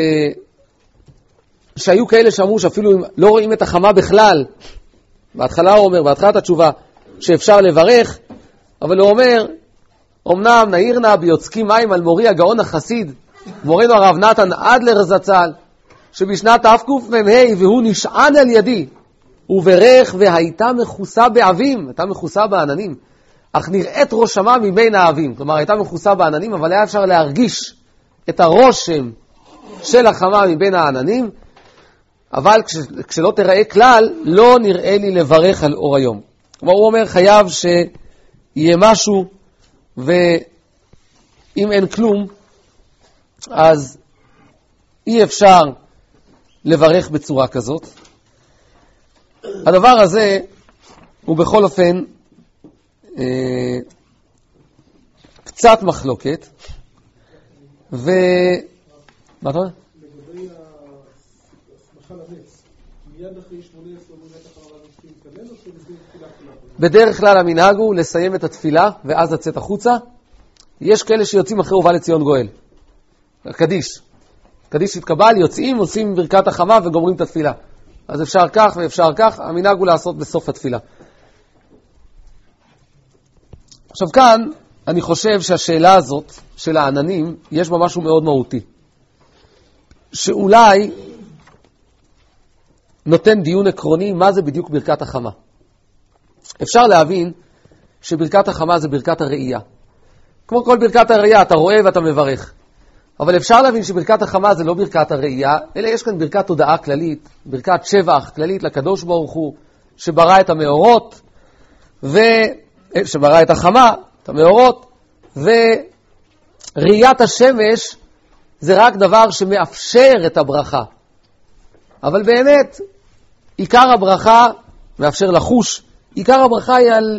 שהיו כאלה שאמרו שאפילו לא רואים את החמה בכלל, בהתחלה הוא אומר, בהתחלת התשובה, שאפשר לברך, אבל הוא אומר, אמנם נעירנה ביוצקים מים על מורי הגאון החסיד, מורנו הרב נתן אדלר זצ"ל, שבשנת תקמ"ה והוא נשען על ידי, וברך והייתה מכוסה באבים, הייתה מכוסה בעננים, אך נראית ראש שמה מבין האבים. כלומר, הייתה מכוסה בעננים, אבל היה אפשר להרגיש את הרושם של החמה מבין העננים, אבל כש, כשלא תראה כלל, לא נראה לי לברך על אור היום. כלומר, הוא אומר, חייב שיהיה משהו, ואם אין כלום, אז אי אפשר לברך בצורה כזאת. הדבר הזה הוא בכל אופן אה, קצת מחלוקת, ו... מה אתה אומר? לגבי הסמכה לנץ, מיד אחרי שמונה עשרה מונת החמרה נוספים כלל או שנוספים תפילה כולה? בדרך כלל המנהג הוא לסיים את התפילה ואז לצאת החוצה. יש כאלה שיוצאים אחרי ובא לציון גואל. קדיש. קדיש התקבל, יוצאים, עושים ברכת החמה וגומרים את התפילה. אז אפשר כך ואפשר כך, המנהג הוא לעשות בסוף התפילה. עכשיו כאן, אני חושב שהשאלה הזאת של העננים, יש בה משהו מאוד מהותי. שאולי נותן דיון עקרוני מה זה בדיוק ברכת החמה. אפשר להבין שברכת החמה זה ברכת הראייה. כמו כל ברכת הראייה, אתה רואה ואתה מברך. אבל אפשר להבין שברכת החמה זה לא ברכת הראייה, אלא יש כאן ברכת תודעה כללית, ברכת שבח כללית לקדוש ברוך הוא, שברא את המאורות, ו... שברא את החמה, את המאורות, וראיית השמש זה רק דבר שמאפשר את הברכה. אבל באמת, עיקר הברכה, מאפשר לחוש, עיקר הברכה היא על,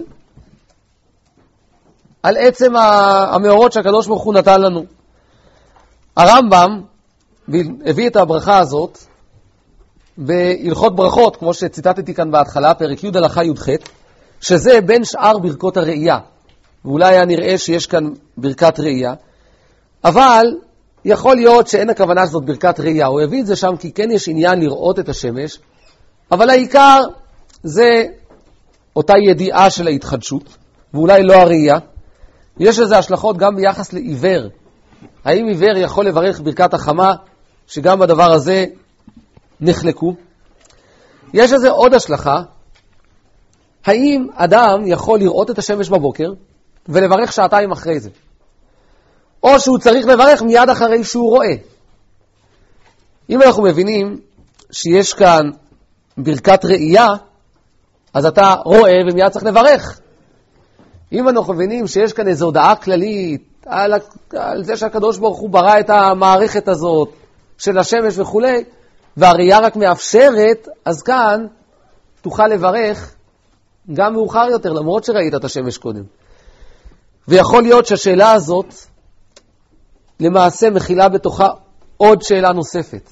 על עצם המאורות שהקדוש ברוך הוא נתן לנו. הרמב"ם הביא את הברכה הזאת בהלכות ברכות, כמו שציטטתי כאן בהתחלה, פרק י' הלכה י"ח, שזה בין שאר ברכות הראייה. ואולי היה נראה שיש כאן ברכת ראייה, אבל יכול להיות שאין הכוונה שזאת ברכת ראייה. הוא הביא את זה שם כי כן יש עניין לראות את השמש, אבל העיקר זה אותה ידיעה של ההתחדשות, ואולי לא הראייה. יש לזה השלכות גם ביחס לעיוור. האם עיוור יכול לברך ברכת החמה, שגם בדבר הזה נחלקו? יש לזה עוד השלכה. האם אדם יכול לראות את השמש בבוקר ולברך שעתיים אחרי זה? או שהוא צריך לברך מיד אחרי שהוא רואה? אם אנחנו מבינים שיש כאן ברכת ראייה, אז אתה רואה ומיד צריך לברך. אם אנחנו מבינים שיש כאן איזו הודעה כללית על, על זה שהקדוש ברוך הוא ברא את המערכת הזאת של השמש וכו', והראייה רק מאפשרת, אז כאן תוכל לברך גם מאוחר יותר, למרות שראית את השמש קודם. ויכול להיות שהשאלה הזאת למעשה מכילה בתוכה עוד שאלה נוספת.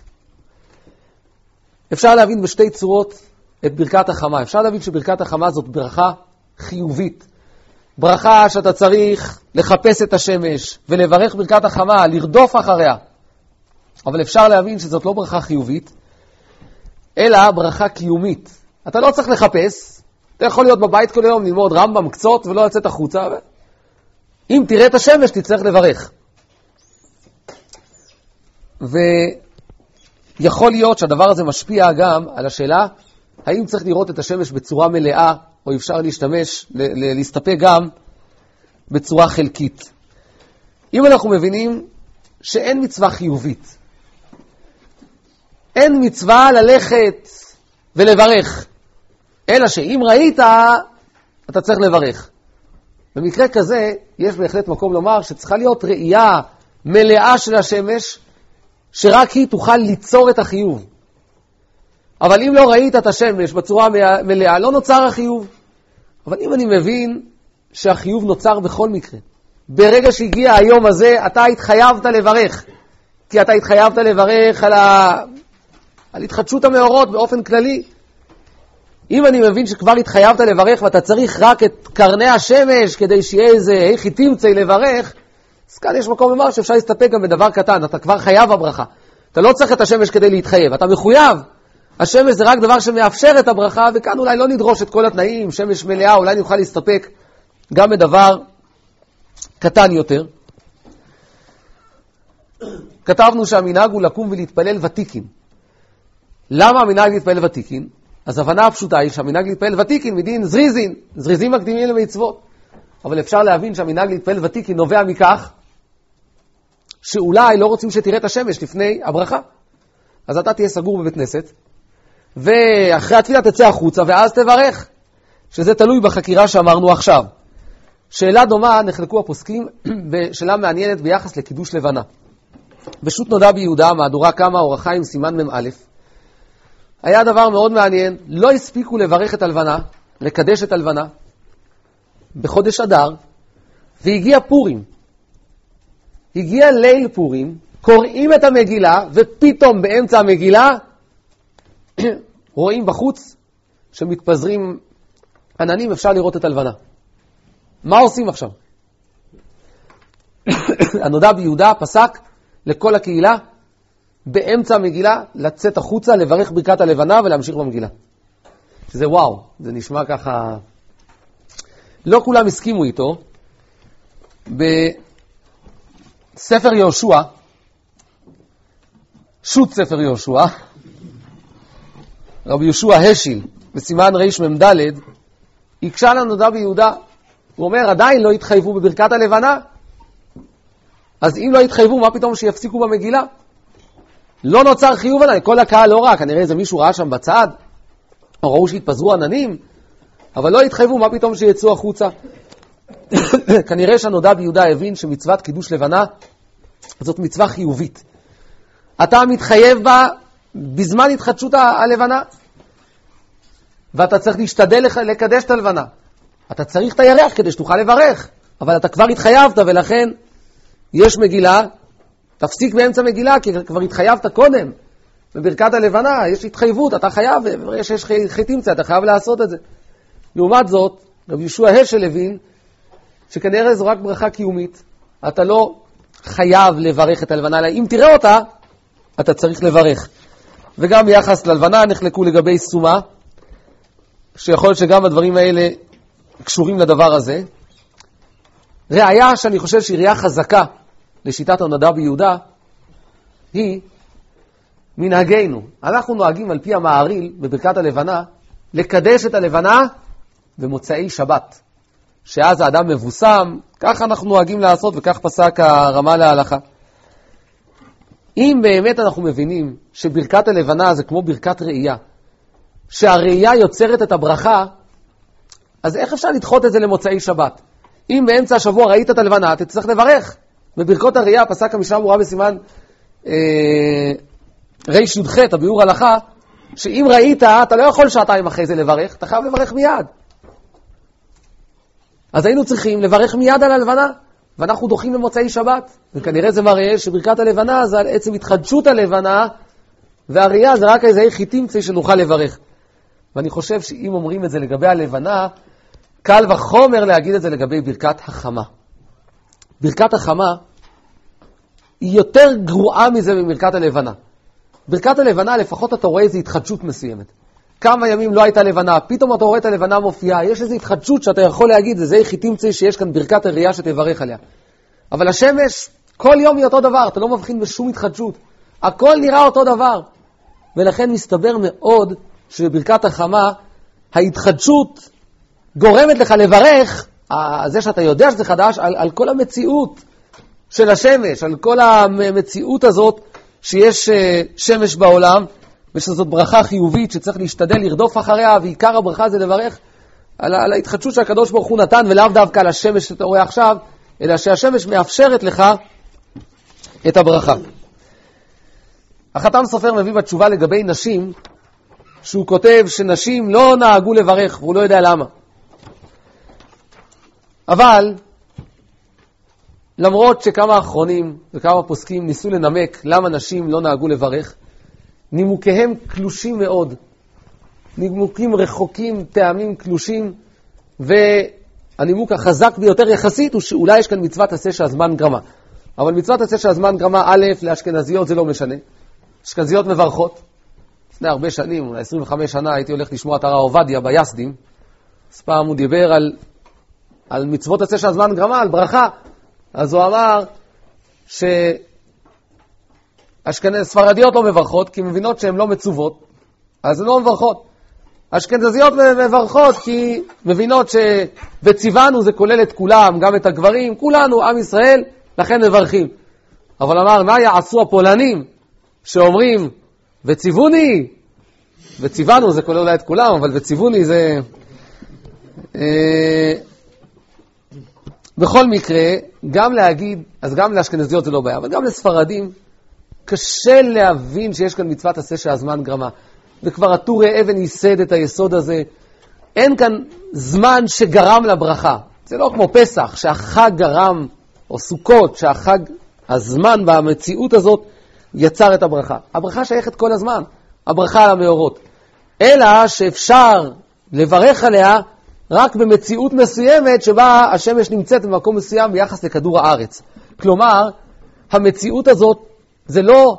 אפשר להבין בשתי צורות את ברכת החמה. אפשר להבין שברכת החמה זאת ברכה חיובית. ברכה שאתה צריך לחפש את השמש ולברך ברכת החמה, לרדוף אחריה. אבל אפשר להבין שזאת לא ברכה חיובית, אלא ברכה קיומית. אתה לא צריך לחפש, אתה יכול להיות בבית כל יום, ללמוד רמב"ם קצות ולא לצאת החוצה. אם תראה את השמש תצטרך לברך. ויכול להיות שהדבר הזה משפיע גם על השאלה, האם צריך לראות את השמש בצורה מלאה, או אפשר להשתמש, להסתפק גם בצורה חלקית. אם אנחנו מבינים שאין מצווה חיובית, אין מצווה ללכת ולברך, אלא שאם ראית, אתה צריך לברך. במקרה כזה, יש בהחלט מקום לומר שצריכה להיות ראייה מלאה של השמש, שרק היא תוכל ליצור את החיוב. אבל אם לא ראית את השמש בצורה מלאה, לא נוצר החיוב. אבל אם אני מבין שהחיוב נוצר בכל מקרה, ברגע שהגיע היום הזה, אתה התחייבת לברך. כי אתה התחייבת לברך על, ה... על התחדשות המאורות באופן כללי. אם אני מבין שכבר התחייבת לברך, ואתה צריך רק את קרני השמש, כדי שיהיה איזה איך תמצא לברך, אז כאן יש מקום לומר שאפשר להסתפק גם בדבר קטן. אתה כבר חייב הברכה. אתה לא צריך את השמש כדי להתחייב. אתה מחויב. השמש זה רק דבר שמאפשר את הברכה, וכאן אולי לא נדרוש את כל התנאים, שמש מלאה, אולי נוכל להסתפק גם בדבר קטן יותר. כתבנו שהמנהג הוא לקום ולהתפלל ותיקין. למה המנהג להתפלל ותיקין? אז הבנה הפשוטה היא שהמנהג להתפלל ותיקין מדין זריזין, זריזים מקדימים למצוות. אבל אפשר להבין שהמנהג להתפלל ותיקין נובע מכך שאולי לא רוצים שתראה את השמש לפני הברכה. אז אתה תהיה סגור בבית כנסת, ואחרי התפילה תצא החוצה, ואז תברך, שזה תלוי בחקירה שאמרנו עכשיו. שאלה דומה נחלקו הפוסקים בשאלה מעניינת ביחס לקידוש לבנה. בשו"ת נודע ביהודה, מהדורה כמה, אור החיים, סימן מ"א, היה דבר מאוד מעניין, לא הספיקו לברך את הלבנה, לקדש את הלבנה, בחודש אדר, והגיע פורים. הגיע ליל פורים, קוראים את המגילה, ופתאום באמצע המגילה, רואים בחוץ שמתפזרים עננים, אפשר לראות את הלבנה. מה עושים עכשיו? הנודע ביהודה פסק לכל הקהילה, באמצע המגילה, לצאת החוצה, לברך ברכת הלבנה ולהמשיך במגילה. שזה וואו, זה נשמע ככה... לא כולם הסכימו איתו. בספר יהושע, שו"ת ספר יהושע, רבי יהושע השיל, בסימן ריש ממד', הקשה לנו רבי יהודה. הוא אומר, עדיין לא התחייבו בברכת הלבנה. אז אם לא התחייבו, מה פתאום שיפסיקו במגילה? לא נוצר חיוב עליי, כל הקהל לא רע, כנראה איזה מישהו ראה שם בצד, או ראו שהתפזרו עננים, אבל לא התחייבו, מה פתאום שיצאו החוצה? כנראה שהנודע ביהודה הבין שמצוות קידוש לבנה זאת מצווה חיובית. אתה מתחייב בה בזמן התחדשות הלבנה, ואתה צריך להשתדל לקדש את הלבנה. אתה צריך את הירח כדי שתוכל לברך, אבל אתה כבר התחייבת, ולכן יש מגילה, תפסיק באמצע מגילה, כי כבר התחייבת קודם. בברכת הלבנה יש התחייבות, אתה חייב, יש חיתימצה, אתה חייב לעשות את זה. לעומת זאת, רבי יהושע השיל הבין, שכנראה זו רק ברכה קיומית, אתה לא חייב לברך את הלבנה, אלא אם תראה אותה, אתה צריך לברך. וגם ביחס ללבנה נחלקו לגבי סומה, שיכול להיות שגם הדברים האלה קשורים לדבר הזה. ראיה שאני חושב שהיא ראיה חזקה לשיטת הנודע ביהודה, היא מנהגנו. אנחנו נוהגים על פי המעריל בברכת הלבנה, לקדש את הלבנה במוצאי שבת. שאז האדם מבוסם, כך אנחנו נוהגים לעשות, וכך פסק הרמה להלכה. אם באמת אנחנו מבינים שברכת הלבנה זה כמו ברכת ראייה, שהראייה יוצרת את הברכה, אז איך אפשר לדחות את זה למוצאי שבת? אם באמצע השבוע ראית את הלבנה, אתה צריך לברך. בברכות הראייה פסק המשנה ברורה בסימן אה, ריש י"ח, הביאור הלכה, שאם ראית, אתה לא יכול שעתיים אחרי זה לברך, אתה חייב לברך מיד. אז היינו צריכים לברך מיד על הלבנה, ואנחנו דוחים למוצאי שבת. וכנראה זה מראה שברכת הלבנה זה על עצם התחדשות הלבנה, והראייה זה רק איזה חיתים כדי שנוכל לברך. ואני חושב שאם אומרים את זה לגבי הלבנה, קל וחומר להגיד את זה לגבי ברכת החמה. ברכת החמה היא יותר גרועה מזה מברכת הלבנה. ברכת הלבנה, לפחות אתה רואה איזו התחדשות מסוימת. כמה ימים לא הייתה לבנה, פתאום אתה רואה את הלבנה מופיעה, יש איזו התחדשות שאתה יכול להגיד, זה זה חיתים צי שיש כאן ברכת הראייה שתברך עליה. אבל השמש, כל יום היא אותו דבר, אתה לא מבחין בשום התחדשות. הכל נראה אותו דבר. ולכן מסתבר מאוד שבברכת החמה, ההתחדשות גורמת לך לברך, זה שאתה יודע שזה חדש, על, על כל המציאות של השמש, על כל המציאות הזאת שיש שמש בעולם, ושזאת ברכה חיובית שצריך להשתדל לרדוף אחריה, ועיקר הברכה זה לברך על, על ההתחדשות שהקדוש ברוך הוא נתן, ולאו דווקא על השמש שאתה רואה עכשיו, אלא שהשמש מאפשרת לך את הברכה. החתם סופר מביא בתשובה לגבי נשים, שהוא כותב שנשים לא נהגו לברך, והוא לא יודע למה. אבל, למרות שכמה אחרונים וכמה פוסקים ניסו לנמק למה נשים לא נהגו לברך, נימוקיהם קלושים מאוד. נימוקים רחוקים, טעמים קלושים, והנימוק החזק ביותר יחסית הוא שאולי יש כאן מצוות עשה שהזמן גרמה. אבל מצוות עשה שהזמן גרמה, א', לאשכנזיות זה לא משנה. אשכנזיות מברכות. לפני הרבה שנים, אולי עשרים וחמש שנה, הייתי הולך לשמוע את הרב עובדיה ביסדים. אז פעם הוא דיבר על, על מצוות עשה שהזמן גרמה, על ברכה. אז הוא אמר ש... ספרדיות לא מברכות, כי מבינות שהן לא מצוות, אז הן לא מברכות. אשכנזיות מברכות, כי מבינות שבציוונו זה כולל את כולם, גם את הגברים, כולנו, עם ישראל, לכן מברכים. אבל אמר, מה יעשו הפולנים שאומרים, וציווני, וציוונו זה כולל אולי את כולם, אבל וציווני זה... אה... בכל מקרה, גם להגיד, אז גם לאשכנזיות זה לא בעיה, אבל גם לספרדים, קשה להבין שיש כאן מצוות עשה שהזמן גרמה. וכבר הטורי אבן ייסד את היסוד הזה. אין כאן זמן שגרם לברכה. זה לא כמו פסח, שהחג גרם, או סוכות, שהחג, הזמן במציאות הזאת, יצר את הברכה. הברכה שייכת כל הזמן. הברכה על המאורות. אלא שאפשר לברך עליה רק במציאות מסוימת, שבה השמש נמצאת במקום מסוים ביחס לכדור הארץ. כלומר, המציאות הזאת, זה לא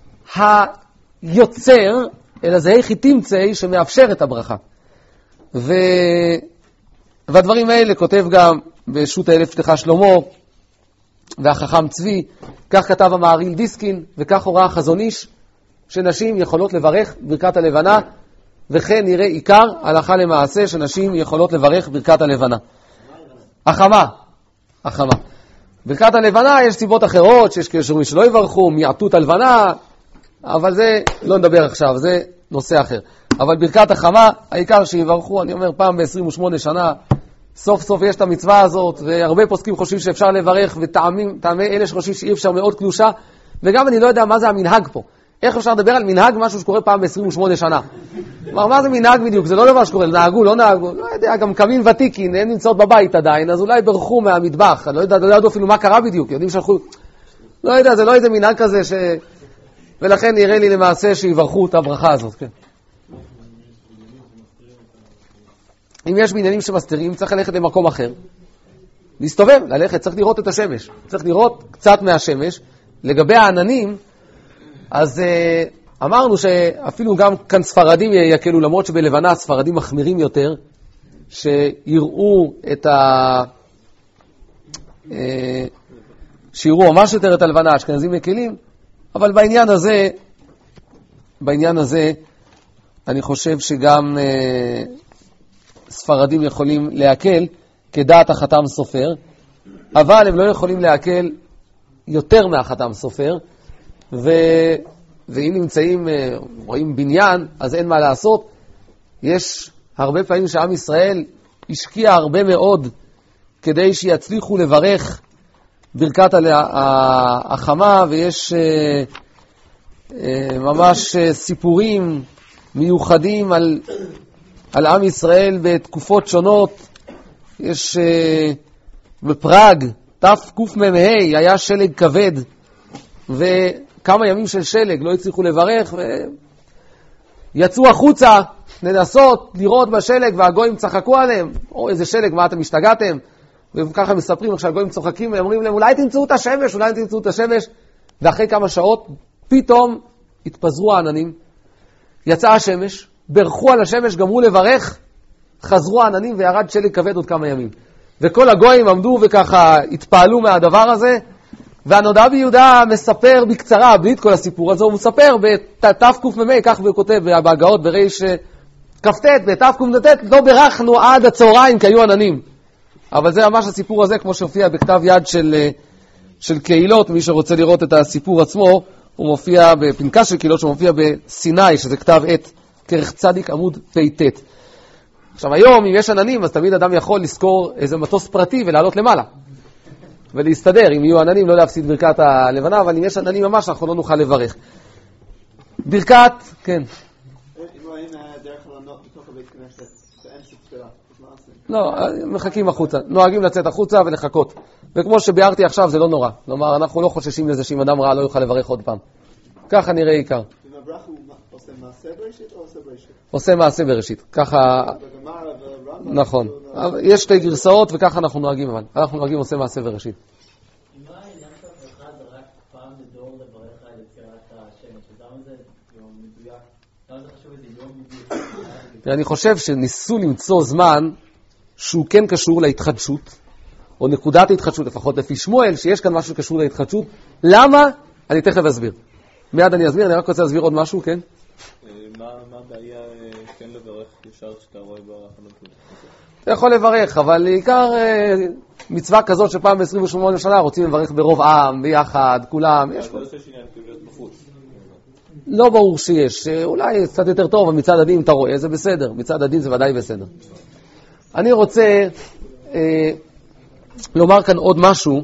היוצר, אלא זה היכי תמצאי שמאפשר את הברכה. ו... והדברים האלה כותב גם בשו"ת האלף שלך שלמה והחכם צבי, כך כתב המעריל דיסקין, וכך הוראה החזון איש, שנשים יכולות לברך ברכת הלבנה וכן נראה עיקר הלכה למעשה שנשים יכולות לברך ברכת הלבנה. החמה, החמה. ברכת הלבנה יש סיבות אחרות, שיש כאלה שלא יברכו, מיעטות הלבנה, אבל זה לא נדבר עכשיו, זה נושא אחר. אבל ברכת החמה, העיקר שיברכו, אני אומר פעם ב-עשרים ושמונה שנה, סוף סוף יש את המצווה הזאת, והרבה פוסקים חושבים שאפשר לברך, וטעמי אלה שחושבים שאי אפשר מאוד קלושה, וגם אני לא יודע מה זה המנהג פה. איך אפשר לדבר על מנהג משהו שקורה פעם ב-עשרים ושמונה שנה? כלומר, מה זה מנהג בדיוק? זה לא דבר שקורה, נהגו, לא נהגו, לא יודע, גם קמים ותיקים, הן נמצאות בבית עדיין, אז אולי ברכו מהמטבח, אני לא יודע, לא יודע אפילו מה קרה בדיוק, יודעים שלחו, לא יודע, זה לא איזה מנהג כזה ש... ולכן נראה לי למעשה שיברכו את הברכה הזאת, כן. אם יש בניינים שמסתירים, צריך ללכת למקום אחר. להסתובב, ללכת, צריך לראות את השמש. צריך לראות קצת מהשמש. לגבי העננים, אז uh, אמרנו שאפילו גם כאן ספרדים יקלו, למרות שבלבנה ספרדים מחמירים יותר, שיראו את ה... Uh, שיראו ממש יותר את הלבנה, אשכנזים מקלים, אבל בעניין הזה, בעניין הזה, אני חושב שגם uh, ספרדים יכולים להקל כדעת החתם סופר, אבל הם לא יכולים להקל יותר מהחתם סופר, ו... ואם נמצאים, רואים בניין, אז אין מה לעשות. יש הרבה פעמים שעם ישראל השקיע הרבה מאוד כדי שיצליחו לברך ברכת החמה, ויש ממש סיפורים מיוחדים על, על עם ישראל בתקופות שונות. יש בפראג, תף קוף ממה, היה שלג כבד, וכמה ימים של שלג, לא הצליחו לברך, ויצאו החוצה לנסות לראות בשלג, והגויים צחקו עליהם, או איזה שלג, מה אתם השתגעתם? וככה מספרים, עכשיו הגויים צוחקים, ואומרים להם, אולי תמצאו את השמש, אולי תמצאו את השמש, ואחרי כמה שעות, פתאום התפזרו העננים, יצאה השמש, ברכו על השמש, גמרו לברך, חזרו העננים וירד שלג כבד עוד כמה ימים. וכל הגויים עמדו וככה התפעלו מהדבר הזה, והנודע ביהודה מספר בקצרה, בלי את כל הסיפור הזה, הוא מספר בתף קמ"ה, כך הוא כותב בהגאות בריש כ"ט, בתף קמ"ט, לא ברכנו עד הצהריים כי היו עננים. אבל זה ממש הסיפור הזה, כמו שהופיע בכתב יד של, של קהילות, מי שרוצה לראות את הסיפור עצמו, הוא מופיע בפנקס של קהילות שמופיע בסיני, שזה כתב עת כרך צדיק עמוד פ"ט. עכשיו היום, אם יש עננים, אז תמיד אדם יכול לזכור איזה מטוס פרטי ולעלות למעלה. ולהסתדר, אם יהיו עננים, לא להפסיד ברכת הלבנה, אבל אם יש עננים ממש, אנחנו לא נוכל לברך. ברכת, כן. אם רואים דרך לענות בתוך הבית כנסת, ואין שתפילה, אז מה עושים? לא, מחכים החוצה. נוהגים לצאת החוצה ולחכות. וכמו שביארתי עכשיו, זה לא נורא. כלומר, אנחנו לא חוששים לזה שאם אדם רע לא יוכל לברך עוד פעם. ככה נראה עיקר. ובברכה הוא עושה מעשה בראשית או עושה בראשית? עושה מעשה בראשית. ככה... נכון. יש שתי גרסאות וככה אנחנו נוהגים, אבל אנחנו נוהגים עושה מעשה בראשית. אם לא העניין של הברכה זה רק פעם לדור לברך על יצירת השמש, אז למה זה יום מדויק? למה זה חשוב את זה יום מדויק? אני חושב שניסו למצוא זמן שהוא כן קשור להתחדשות, או נקודת ההתחדשות, לפחות לפי שמואל, שיש כאן משהו קשור להתחדשות. למה? אני תכף אסביר. מיד אני אסביר, אני רק רוצה להסביר עוד משהו, כן? מה הבעיה כן לברך ישר שאתה רואה ברחנות? אתה יכול לברך, אבל עיקר מצווה כזאת שפעם ב-עשרים ושמונה שנה רוצים לברך ברוב עם, ביחד, כולם. יש לא שיש עניין כאילו להיות בחוץ. לא ברור שיש. אולי קצת יותר טוב, אבל מצד הדין אתה רואה, זה בסדר. מצד הדין זה ודאי בסדר. אני רוצה אה, לומר כאן עוד משהו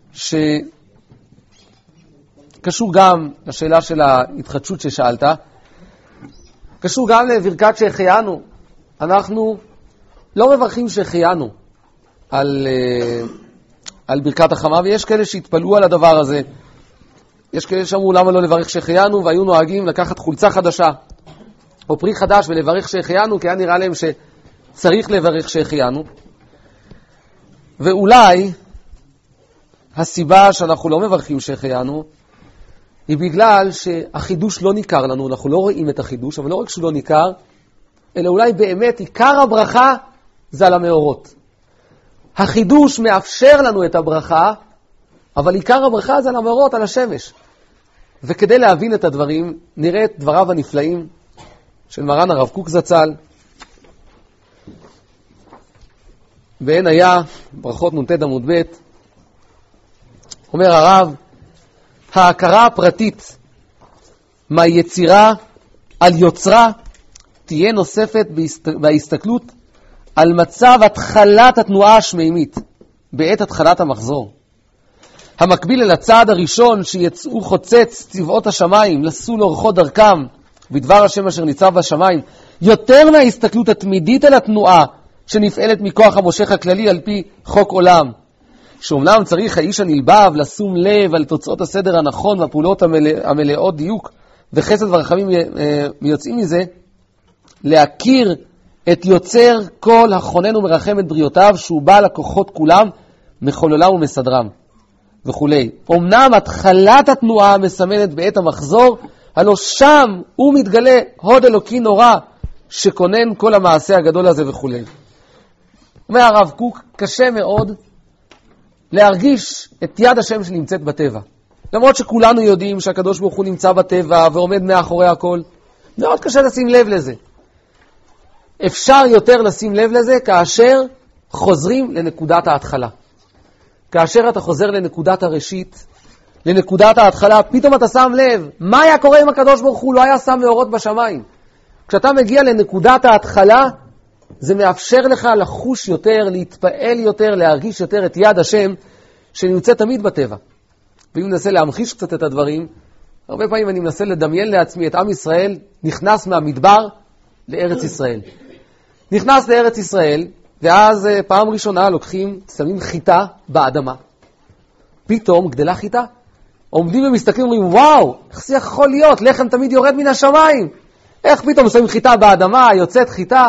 שקשור גם לשאלה של ההתחדשות ששאלת, קשור גם לברכת שהחיינו. אנחנו לא מברכים שהחיינו על, על ברכת החמה, ויש כאלה שהתפלאו על הדבר הזה. יש כאלה שאמרו למה לא לברך שהחיינו, והיו נוהגים לקחת חולצה חדשה או פרי חדש ולברך שהחיינו, כי היה נראה להם שצריך לברך שהחיינו. ואולי הסיבה שאנחנו לא מברכים שהחיינו היא בגלל שהחידוש לא ניכר לנו, אנחנו לא רואים את החידוש, אבל לא רק שהוא לא ניכר, אלא אולי באמת עיקר הברכה זה על המאורות. החידוש מאפשר לנו את הברכה, אבל עיקר הברכה זה על המאורות, על השמש. וכדי להבין את הדברים, נראה את דבריו הנפלאים של מרן הרב קוק זצ"ל, בעין היה, ברכות נ"ט עמוד ב', אומר הרב, ההכרה הפרטית מהיצירה על יוצרה תהיה נוספת בהסתכלות על מצב התחלת התנועה השמימית בעת התחלת המחזור. המקביל אל הצעד הראשון שיצאו חוצץ צבאות השמיים, לסו לאורחות דרכם בדבר השם אשר ניצב בשמיים, יותר מההסתכלות התמידית על התנועה שנפעלת מכוח המושך הכללי על פי חוק עולם. שאומנם צריך האיש הנלבב לשום לב על תוצאות הסדר הנכון והפעולות המלא, המלאות דיוק וחסד ורחמים מיוצאים מזה, להכיר את יוצר כל החונן ומרחם את בריאותיו, שהוא בעל הכוחות כולם, מחוללם ומסדרם וכו'. אמנם התחלת התנועה מסמנת בעת המחזור, הלא שם הוא מתגלה הוד אלוקי נורא שכונן כל המעשה הגדול הזה וכו'. אומר הרב קוק, קשה מאוד להרגיש את יד השם שנמצאת בטבע. למרות שכולנו יודעים שהקדוש ברוך הוא נמצא בטבע ועומד מאחורי הכל, מאוד קשה לשים לב לזה. אפשר יותר לשים לב לזה כאשר חוזרים לנקודת ההתחלה. כאשר אתה חוזר לנקודת הראשית, לנקודת ההתחלה, פתאום אתה שם לב, מה היה קורה אם הקדוש ברוך הוא לא היה שם מאורות בשמיים? כשאתה מגיע לנקודת ההתחלה, זה מאפשר לך לחוש יותר, להתפעל יותר, להרגיש יותר את יד השם שנמצא תמיד בטבע. ואם ננסה להמחיש קצת את הדברים, הרבה פעמים אני מנסה לדמיין לעצמי את עם ישראל נכנס מהמדבר לארץ ישראל. נכנס לארץ ישראל, ואז פעם ראשונה לוקחים, שמים חיטה באדמה. פתאום גדלה חיטה. עומדים ומסתכלים ואומרים, וואו, איך זה יכול להיות? לחם תמיד יורד מן השמיים. איך פתאום שמים חיטה באדמה, יוצאת חיטה?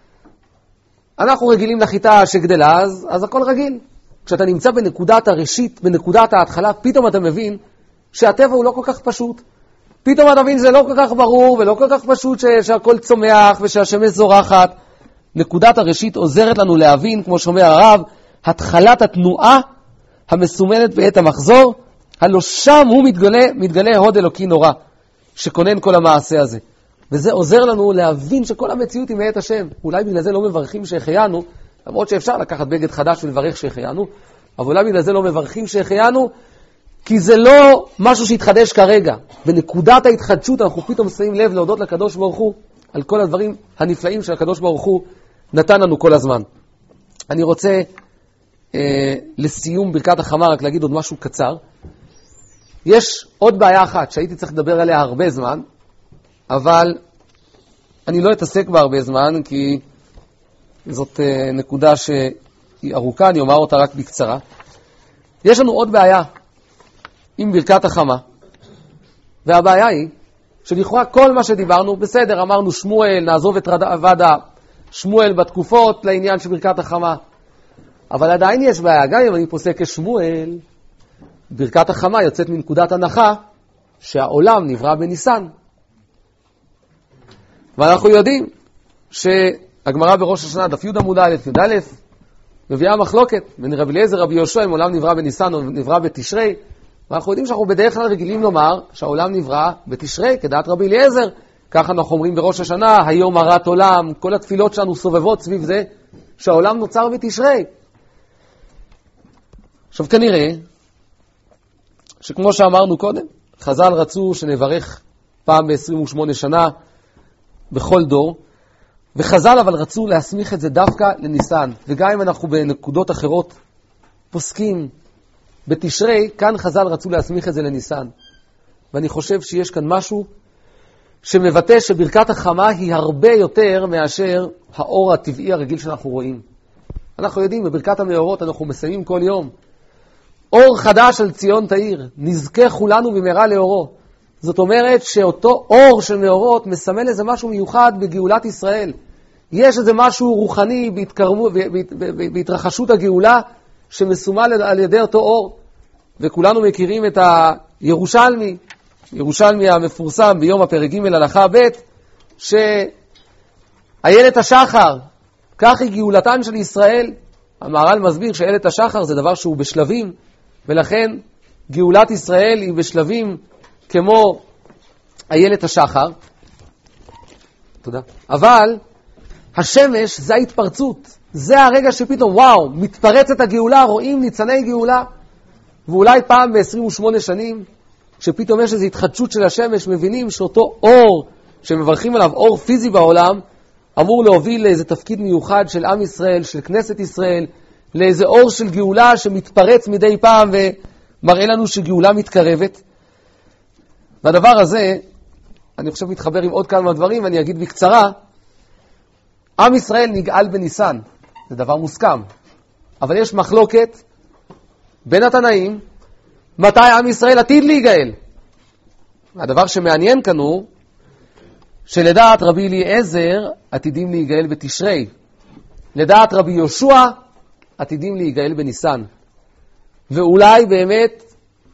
אנחנו רגילים לחיטה שגדלה, אז, אז הכל רגיל. כשאתה נמצא בנקודת הראשית, בנקודת ההתחלה, פתאום אתה מבין שהטבע הוא לא כל כך פשוט. פתאום אתה מבין שזה לא כל כך ברור ולא כל כך פשוט ש, שהכל צומח ושהשמש זורחת. נקודת הראשית עוזרת לנו להבין, כמו שאומר הרב, התחלת התנועה המסומנת בעת המחזור, הלא שם הוא מתגלה, מתגלה הוד אלוקי נורא, שכונן כל המעשה הזה. וזה עוזר לנו להבין שכל המציאות היא מאת השם. אולי בגלל זה לא מברכים שהחיינו, למרות שאפשר לקחת בגד חדש ולברך שהחיינו, אבל אולי בגלל זה לא מברכים שהחיינו, כי זה לא משהו שהתחדש כרגע. בנקודת ההתחדשות אנחנו פתאום שמים לב להודות לקדוש ברוך הוא על כל הדברים הנפלאים שהקדוש ברוך הוא נתן לנו כל הזמן. אני רוצה אה, לסיום ברכת החמה רק להגיד עוד משהו קצר. יש עוד בעיה אחת שהייתי צריך לדבר עליה הרבה זמן, אבל אני לא אתעסק בה הרבה זמן, כי זאת אה, נקודה שהיא ארוכה, אני אומר אותה רק בקצרה. יש לנו עוד בעיה עם ברכת החמה, והבעיה היא שלכאורה כל מה שדיברנו, בסדר, אמרנו שמואל, נעזוב את ודא, שמואל בתקופות לעניין של ברכת החמה. אבל עדיין יש בעיה, גם אם אני פוסק כשמואל, ברכת החמה יוצאת מנקודת הנחה שהעולם נברא בניסן. ואנחנו יודעים שהגמרא בראש השנה, דף י' עמוד א', י' א', מביאה מחלוקת בין רבי אליעזר רבי יהושע אם עולם נברא בניסן או נברא בתשרי. ואנחנו יודעים שאנחנו בדרך כלל רגילים לומר שהעולם נברא בתשרי, כדעת רבי אליעזר. ככה אנחנו אומרים בראש השנה, היום הרת עולם, כל התפילות שלנו סובבות סביב זה, שהעולם נוצר בתשרי. עכשיו כנראה, שכמו שאמרנו קודם, חז"ל רצו שנברך פעם ב-עשרים ושמונה שנה בכל דור, וחז"ל אבל רצו להסמיך את זה דווקא לניסן. וגם אם אנחנו בנקודות אחרות פוסקים בתשרי, כאן חז"ל רצו להסמיך את זה לניסן. ואני חושב שיש כאן משהו שמבטא שברכת החמה היא הרבה יותר מאשר האור הטבעי הרגיל שאנחנו רואים. אנחנו יודעים, בברכת המאורות אנחנו מסיימים כל יום. אור חדש על ציון תאיר, נזכה כולנו במהרה לאורו. זאת אומרת שאותו אור של מאורות מסמל איזה משהו מיוחד בגאולת ישראל. יש איזה משהו רוחני בהתרחשות הגאולה שמסומל על ידי אותו אור. וכולנו מכירים את הירושלמי, ירושלמי המפורסם ביום הפרק ג' הלכה ב', שאיילת השחר, כך היא גאולתן של ישראל. המהר"ל מסביר שאיילת השחר זה דבר שהוא בשלבים, ולכן גאולת ישראל היא בשלבים כמו איילת השחר. תודה. אבל השמש זה ההתפרצות. זה הרגע שפתאום, וואו, מתפרצת הגאולה, רואים ניצני גאולה. ואולי פעם ב-עשרים ושמונה שנים, שפתאום יש איזו התחדשות של השמש, מבינים שאותו אור שמברכים עליו, אור פיזי בעולם, אמור להוביל לאיזה תפקיד מיוחד של עם ישראל, של כנסת ישראל, לאיזה אור של גאולה שמתפרץ מדי פעם ומראה לנו שגאולה מתקרבת. והדבר הזה, אני חושב מתחבר עם עוד כמה דברים, אני אגיד בקצרה, עם ישראל נגאל בניסן, זה דבר מוסכם, אבל יש מחלוקת בין התנאים, מתי עם ישראל עתיד להיגאל. הדבר שמעניין כאן הוא, שלדעת רבי אליעזר עתידים להיגאל בתשרי, לדעת רבי יהושע עתידים להיגאל בניסן. ואולי באמת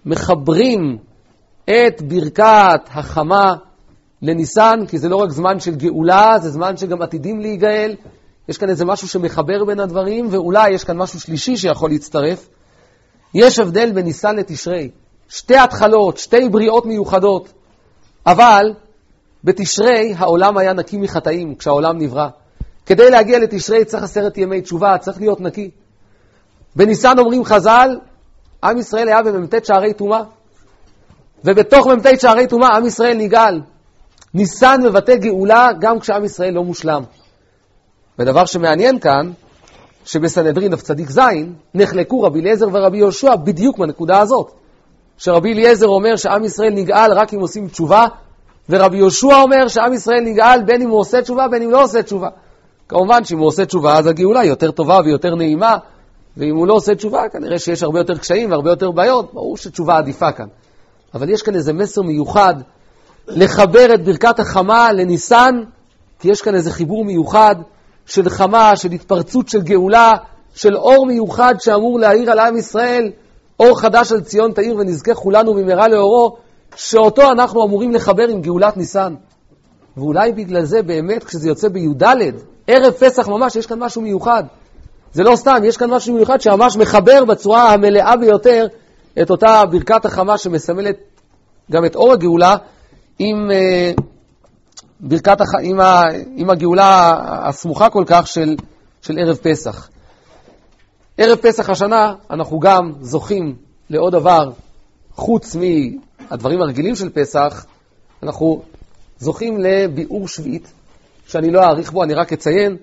מחברים את ברכת החמה לניסן, כי זה לא רק זמן של גאולה, זה זמן שגם עתידים להיגאל. יש כאן איזה משהו שמחבר בין הדברים, ואולי יש כאן משהו שלישי שיכול להצטרף. יש הבדל בין ניסן לתשרי. שתי התחלות, שתי בריאות מיוחדות. אבל בתשרי העולם היה נקי מחטאים כשהעולם נברא. כדי להגיע לתשרי צריך עשרת ימי תשובה, צריך להיות נקי. בניסן אומרים חז"ל, עם ישראל היה במ"ט שערי טומאה. ובתוך מ"ט שערי טומאה עם ישראל נגאל. ניסן מבטא גאולה גם כשעם ישראל לא מושלם. ודבר שמעניין כאן, שבסנהדרין דף צדיק זין, נחלקו רבי אליעזר ורבי יהושע בדיוק בנקודה הזאת. שרבי אליעזר אומר שעם ישראל נגאל רק אם עושים תשובה, ורבי יהושע אומר שעם ישראל נגאל בין אם הוא עושה תשובה, בין אם לא עושה תשובה. כמובן שאם הוא עושה תשובה, אז הגאולה היא יותר טובה ויותר נעימה, ואם הוא לא עושה תשובה, כנראה שיש הרבה יותר קשיים והרבה יותר בעיות, ברור שתשובה עדיפה כאן. אבל יש כאן איזה מסר מיוחד, לחבר את ברכת החמה לניסן, כי יש כאן איזה חיבור מיוחד, של חמה, של התפרצות של גאולה, של אור מיוחד שאמור להאיר על עם ישראל, אור חדש על ציון תאיר ונזכה כולנו במהרה לאורו, שאותו אנחנו אמורים לחבר עם גאולת ניסן. ואולי בגלל זה באמת כשזה יוצא בי"ד, ערב פסח ממש, יש כאן משהו מיוחד. זה לא סתם, יש כאן משהו מיוחד שממש מחבר בצורה המלאה ביותר את אותה ברכת החמה שמסמלת גם את אור הגאולה עם uh, ברכת הח... עם, ה... עם הגאולה הסמוכה כל כך של, של ערב פסח. ערב פסח השנה אנחנו גם זוכים לעוד דבר, חוץ מהדברים הרגילים של פסח, אנחנו זוכים לביאור שביעית, שאני לא אעריך בו, אני רק אציין.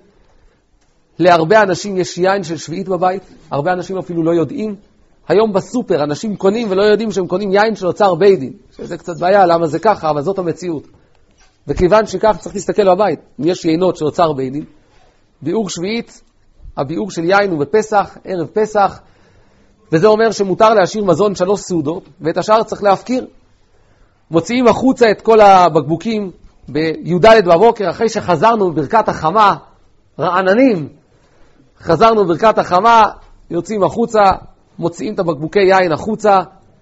להרבה אנשים יש יין של שביעית בבית, הרבה אנשים אפילו לא יודעים. היום בסופר אנשים קונים ולא יודעים שהם קונים יין של אוצר בית דין, שזה קצת בעיה, למה זה ככה, אבל זאת המציאות. וכיוון שכך צריך להסתכל בבית, אם יש יינות של אוצר בית דין. ביאור שביעית, הביאור של יין הוא בפסח, ערב פסח, וזה אומר שמותר להשאיר מזון שלוש סעודות, ואת השאר צריך להפקיר. מוציאים החוצה את כל הבקבוקים בי"ד בבוקר, אחרי שחזרנו בברכת החמה, רעננים, חזרנו בברכת החמה, יוצאים החוצה, מוציאים את הבקבוקי יין החוצה,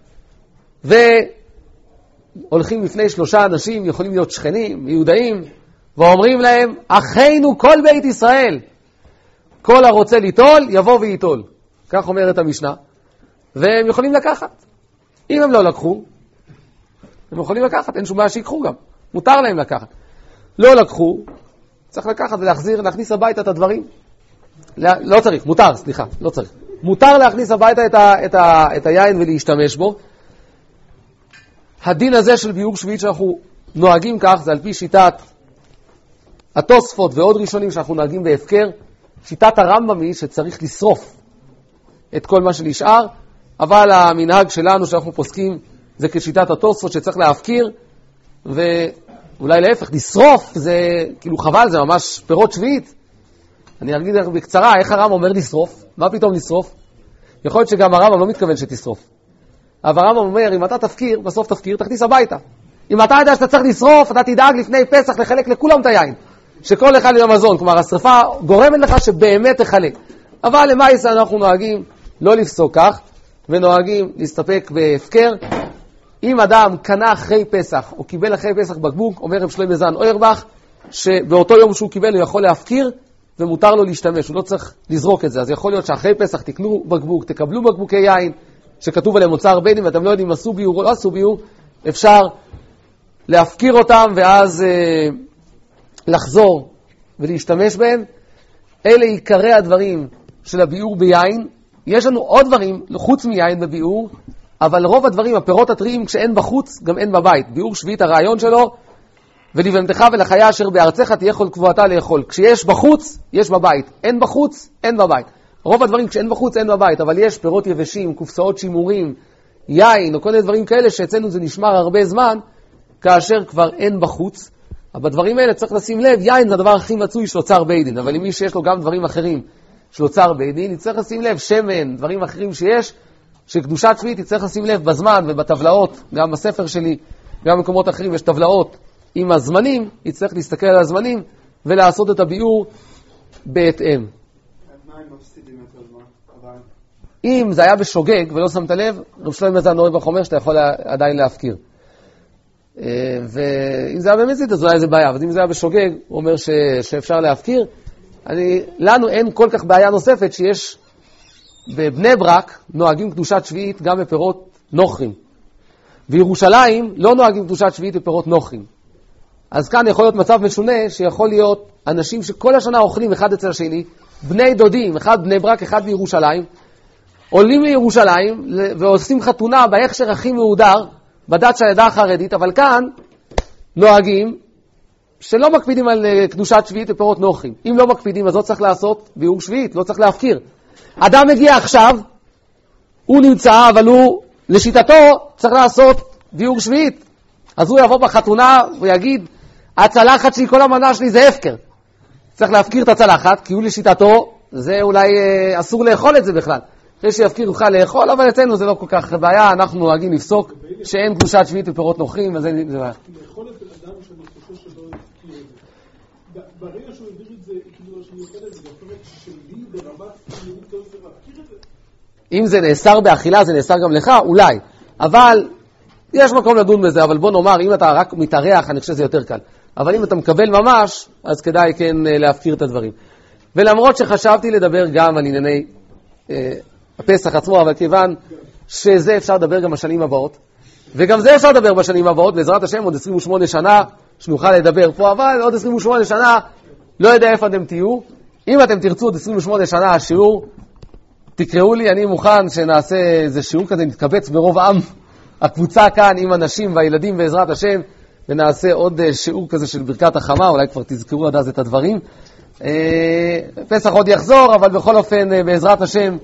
והולכים לפני שלושה אנשים, יכולים להיות שכנים, יהודאים, ואומרים להם, אחינו כל בית ישראל, כל הרוצה ליטול, יבוא ויטול. כך אומרת המשנה. והם יכולים לקחת. אם הם לא לקחו, הם יכולים לקחת, אין שום בעיה שיקחו גם. מותר להם לקחת. לא לקחו, צריך לקחת ולהחזיר, להכניס הביתה את הדברים. לא, לא צריך, מותר, סליחה, לא צריך. מותר להכניס הביתה את, ה, את, ה, את היין ולהשתמש בו. הדין הזה של ביאור שביעית שאנחנו נוהגים כך, זה על פי שיטת התוספות ועוד ראשונים שאנחנו נוהגים בהפקר. שיטת הרמב"ם היא שצריך לשרוף את כל מה שנשאר, אבל המנהג שלנו שאנחנו פוסקים זה כשיטת התוספות שצריך להפקיר, ואולי להפך, לשרוף זה כאילו חבל, זה ממש פירות שביעית. אני אגיד לך בקצרה, איך הרמב"ם אומר לשרוף? מה פתאום לשרוף? יכול להיות שגם הרמב"ם לא מתכוון שתשרוף. אבל הרמב"ם אומר, אם אתה תפקיר, בסוף תפקיר, תכניס הביתה. אם אתה יודע שאתה צריך לשרוף, אתה תדאג לפני פסח לחלק לכולם את היין. שכל אחד עם המזון, כלומר השרפה גורמת לך שבאמת תחלק. אבל למעשה אנחנו נוהגים לא לפסוק כך, ונוהגים להסתפק בהפקר. אם אדם קנה אחרי פסח, או קיבל אחרי פסח בקבוק, אומר רב שלמה זן אוירבך, שבאותו יום שהוא קיבל הוא יכול להפקיר, ומותר לו להשתמש, הוא לא צריך לזרוק את זה. אז יכול להיות שאחרי פסח תקנו בקבוק, תקבלו בקבוקי יין, שכתוב עליהם אוצר בית דין, ואתם לא יודעים עשו ביור או לא עשו ביור, אפשר להפקיר אותם, ואז... לחזור ולהשתמש בהם. אלה עיקרי הדברים של הביאור ביין. יש לנו עוד דברים חוץ מיין בביאור, אבל רוב הדברים, הפירות הטריים, כשאין בחוץ, גם אין בבית. ביאור שביעית, הרעיון שלו, ולבנתך ולחיה אשר בארצך תהיה כל קבועתה לאכול. כשיש בחוץ, יש בבית. אין בחוץ, אין בבית. רוב הדברים כשאין בחוץ, אין בבית, אבל יש פירות יבשים, קופסאות שימורים, יין, או כל מיני דברים כאלה שאצלנו זה נשמר הרבה זמן, כאשר כבר אין בחוץ. אבל בדברים האלה צריך לשים לב, יין זה הדבר הכי מצוי של אוצר בית דין, אבל אם מי שיש לו גם דברים אחרים של אוצר בית דין, יצטרך לשים לב, שמן, דברים אחרים שיש, שקדושת שביעית יצטרך לשים לב בזמן ובטבלאות, גם בספר שלי, גם במקומות אחרים יש טבלאות עם הזמנים, יצטרך להסתכל על הזמנים ולעשות את הביאור בהתאם. אם זה היה בשוגג ולא שמת לב, רב שלמה זלמן נוהג בחומר שאתה יכול עדיין להפקיר. ואם זה היה במזיד, אז אולי זה בעיה. אבל אם זה היה בשוגג, הוא אומר ש... שאפשר להפקיר. אני... לנו אין כל כך בעיה נוספת שיש בבני ברק נוהגים קדושת שביעית גם בפירות נוחים. וירושלים לא נוהגים קדושת שביעית בפירות נוחים. אז כאן יכול להיות מצב משונה שיכול להיות אנשים שכל השנה אוכלים אחד אצל השני, בני דודים, אחד בני ברק, אחד בירושלים, עולים לירושלים ועושים חתונה בהכשר הכי מהודר, בדת של העדה החרדית, אבל כאן נוהגים שלא מקפידים על קדושת שביעית ופירות נוחים. אם לא מקפידים, אז לא צריך לעשות ביאור שביעית, לא צריך להפקיר. אדם מגיע עכשיו, הוא נמצא, אבל הוא, לשיטתו, צריך לעשות ביאור שביעית. אז הוא יבוא בחתונה ויגיד, הצלחת שלי, כל המנה שלי זה הפקר. צריך להפקיר את הצלחת, כי הוא לשיטתו, זה אולי אה, אסור לאכול את זה בכלל. אחרי שיפקיר יוכל לאכול, אבל אצלנו זה לא כל כך בעיה, אנחנו נוהגים לפסוק שאין קדושת שביעית ופירות נוחים, אז זה בעיה. לאכול את אדם שאני חושב שלא יפקיר את זה. ברגע שהוא הביא את זה, כאילו שאני אוכל את זה, זאת אומרת שלי ברמת חיונית לא זה להפקיר את זה. אם זה נאסר באכילה, זה נאסר גם לך, אולי. אבל יש מקום לדון בזה, אבל בוא נאמר, אם אתה רק מתארח, אני חושב שזה יותר קל. אבל אם אתה מקבל ממש, אז כדאי כן להפקיר את הדברים. ולמרות שחשבתי לדבר גם על ענייני אה, הפסח עצמו, אבל כיוון שזה אפשר לדבר גם בשנים הבאות, וגם זה אפשר לדבר בשנים הבאות, בעזרת השם עוד עשרים ושמונה שנה שנוכל לדבר פה, אבל עוד עשרים ושמונה שנה לא יודע איפה אתם תהיו. אם אתם תרצו עוד עשרים ושמונה שנה השיעור, תקראו לי, אני מוכן שנעשה איזה שיעור כזה, נתקבץ ברוב עם הקבוצה כאן עם אנשים והילדים בעזרת השם, ונעשה עוד שיעור כזה של ברכת החמה, אולי כבר תזכרו עד אז את הדברים. פסח עוד יחזור, אבל בכל אופן בעזרת השם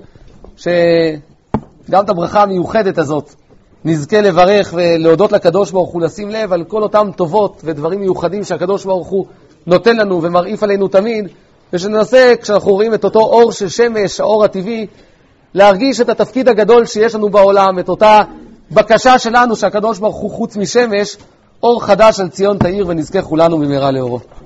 שגם את הברכה המיוחדת הזאת נזכה לברך ולהודות לקדוש ברוך הוא, לשים לב על כל אותם טובות ודברים מיוחדים שהקדוש ברוך הוא נותן לנו ומרעיף עלינו תמיד, ושננסה כשאנחנו רואים את אותו אור של שמש, האור הטבעי, להרגיש את התפקיד הגדול שיש לנו בעולם, את אותה בקשה שלנו שהקדוש ברוך הוא חוץ משמש, אור חדש על ציון תאיר, ונזכה כולנו במהרה לאורו.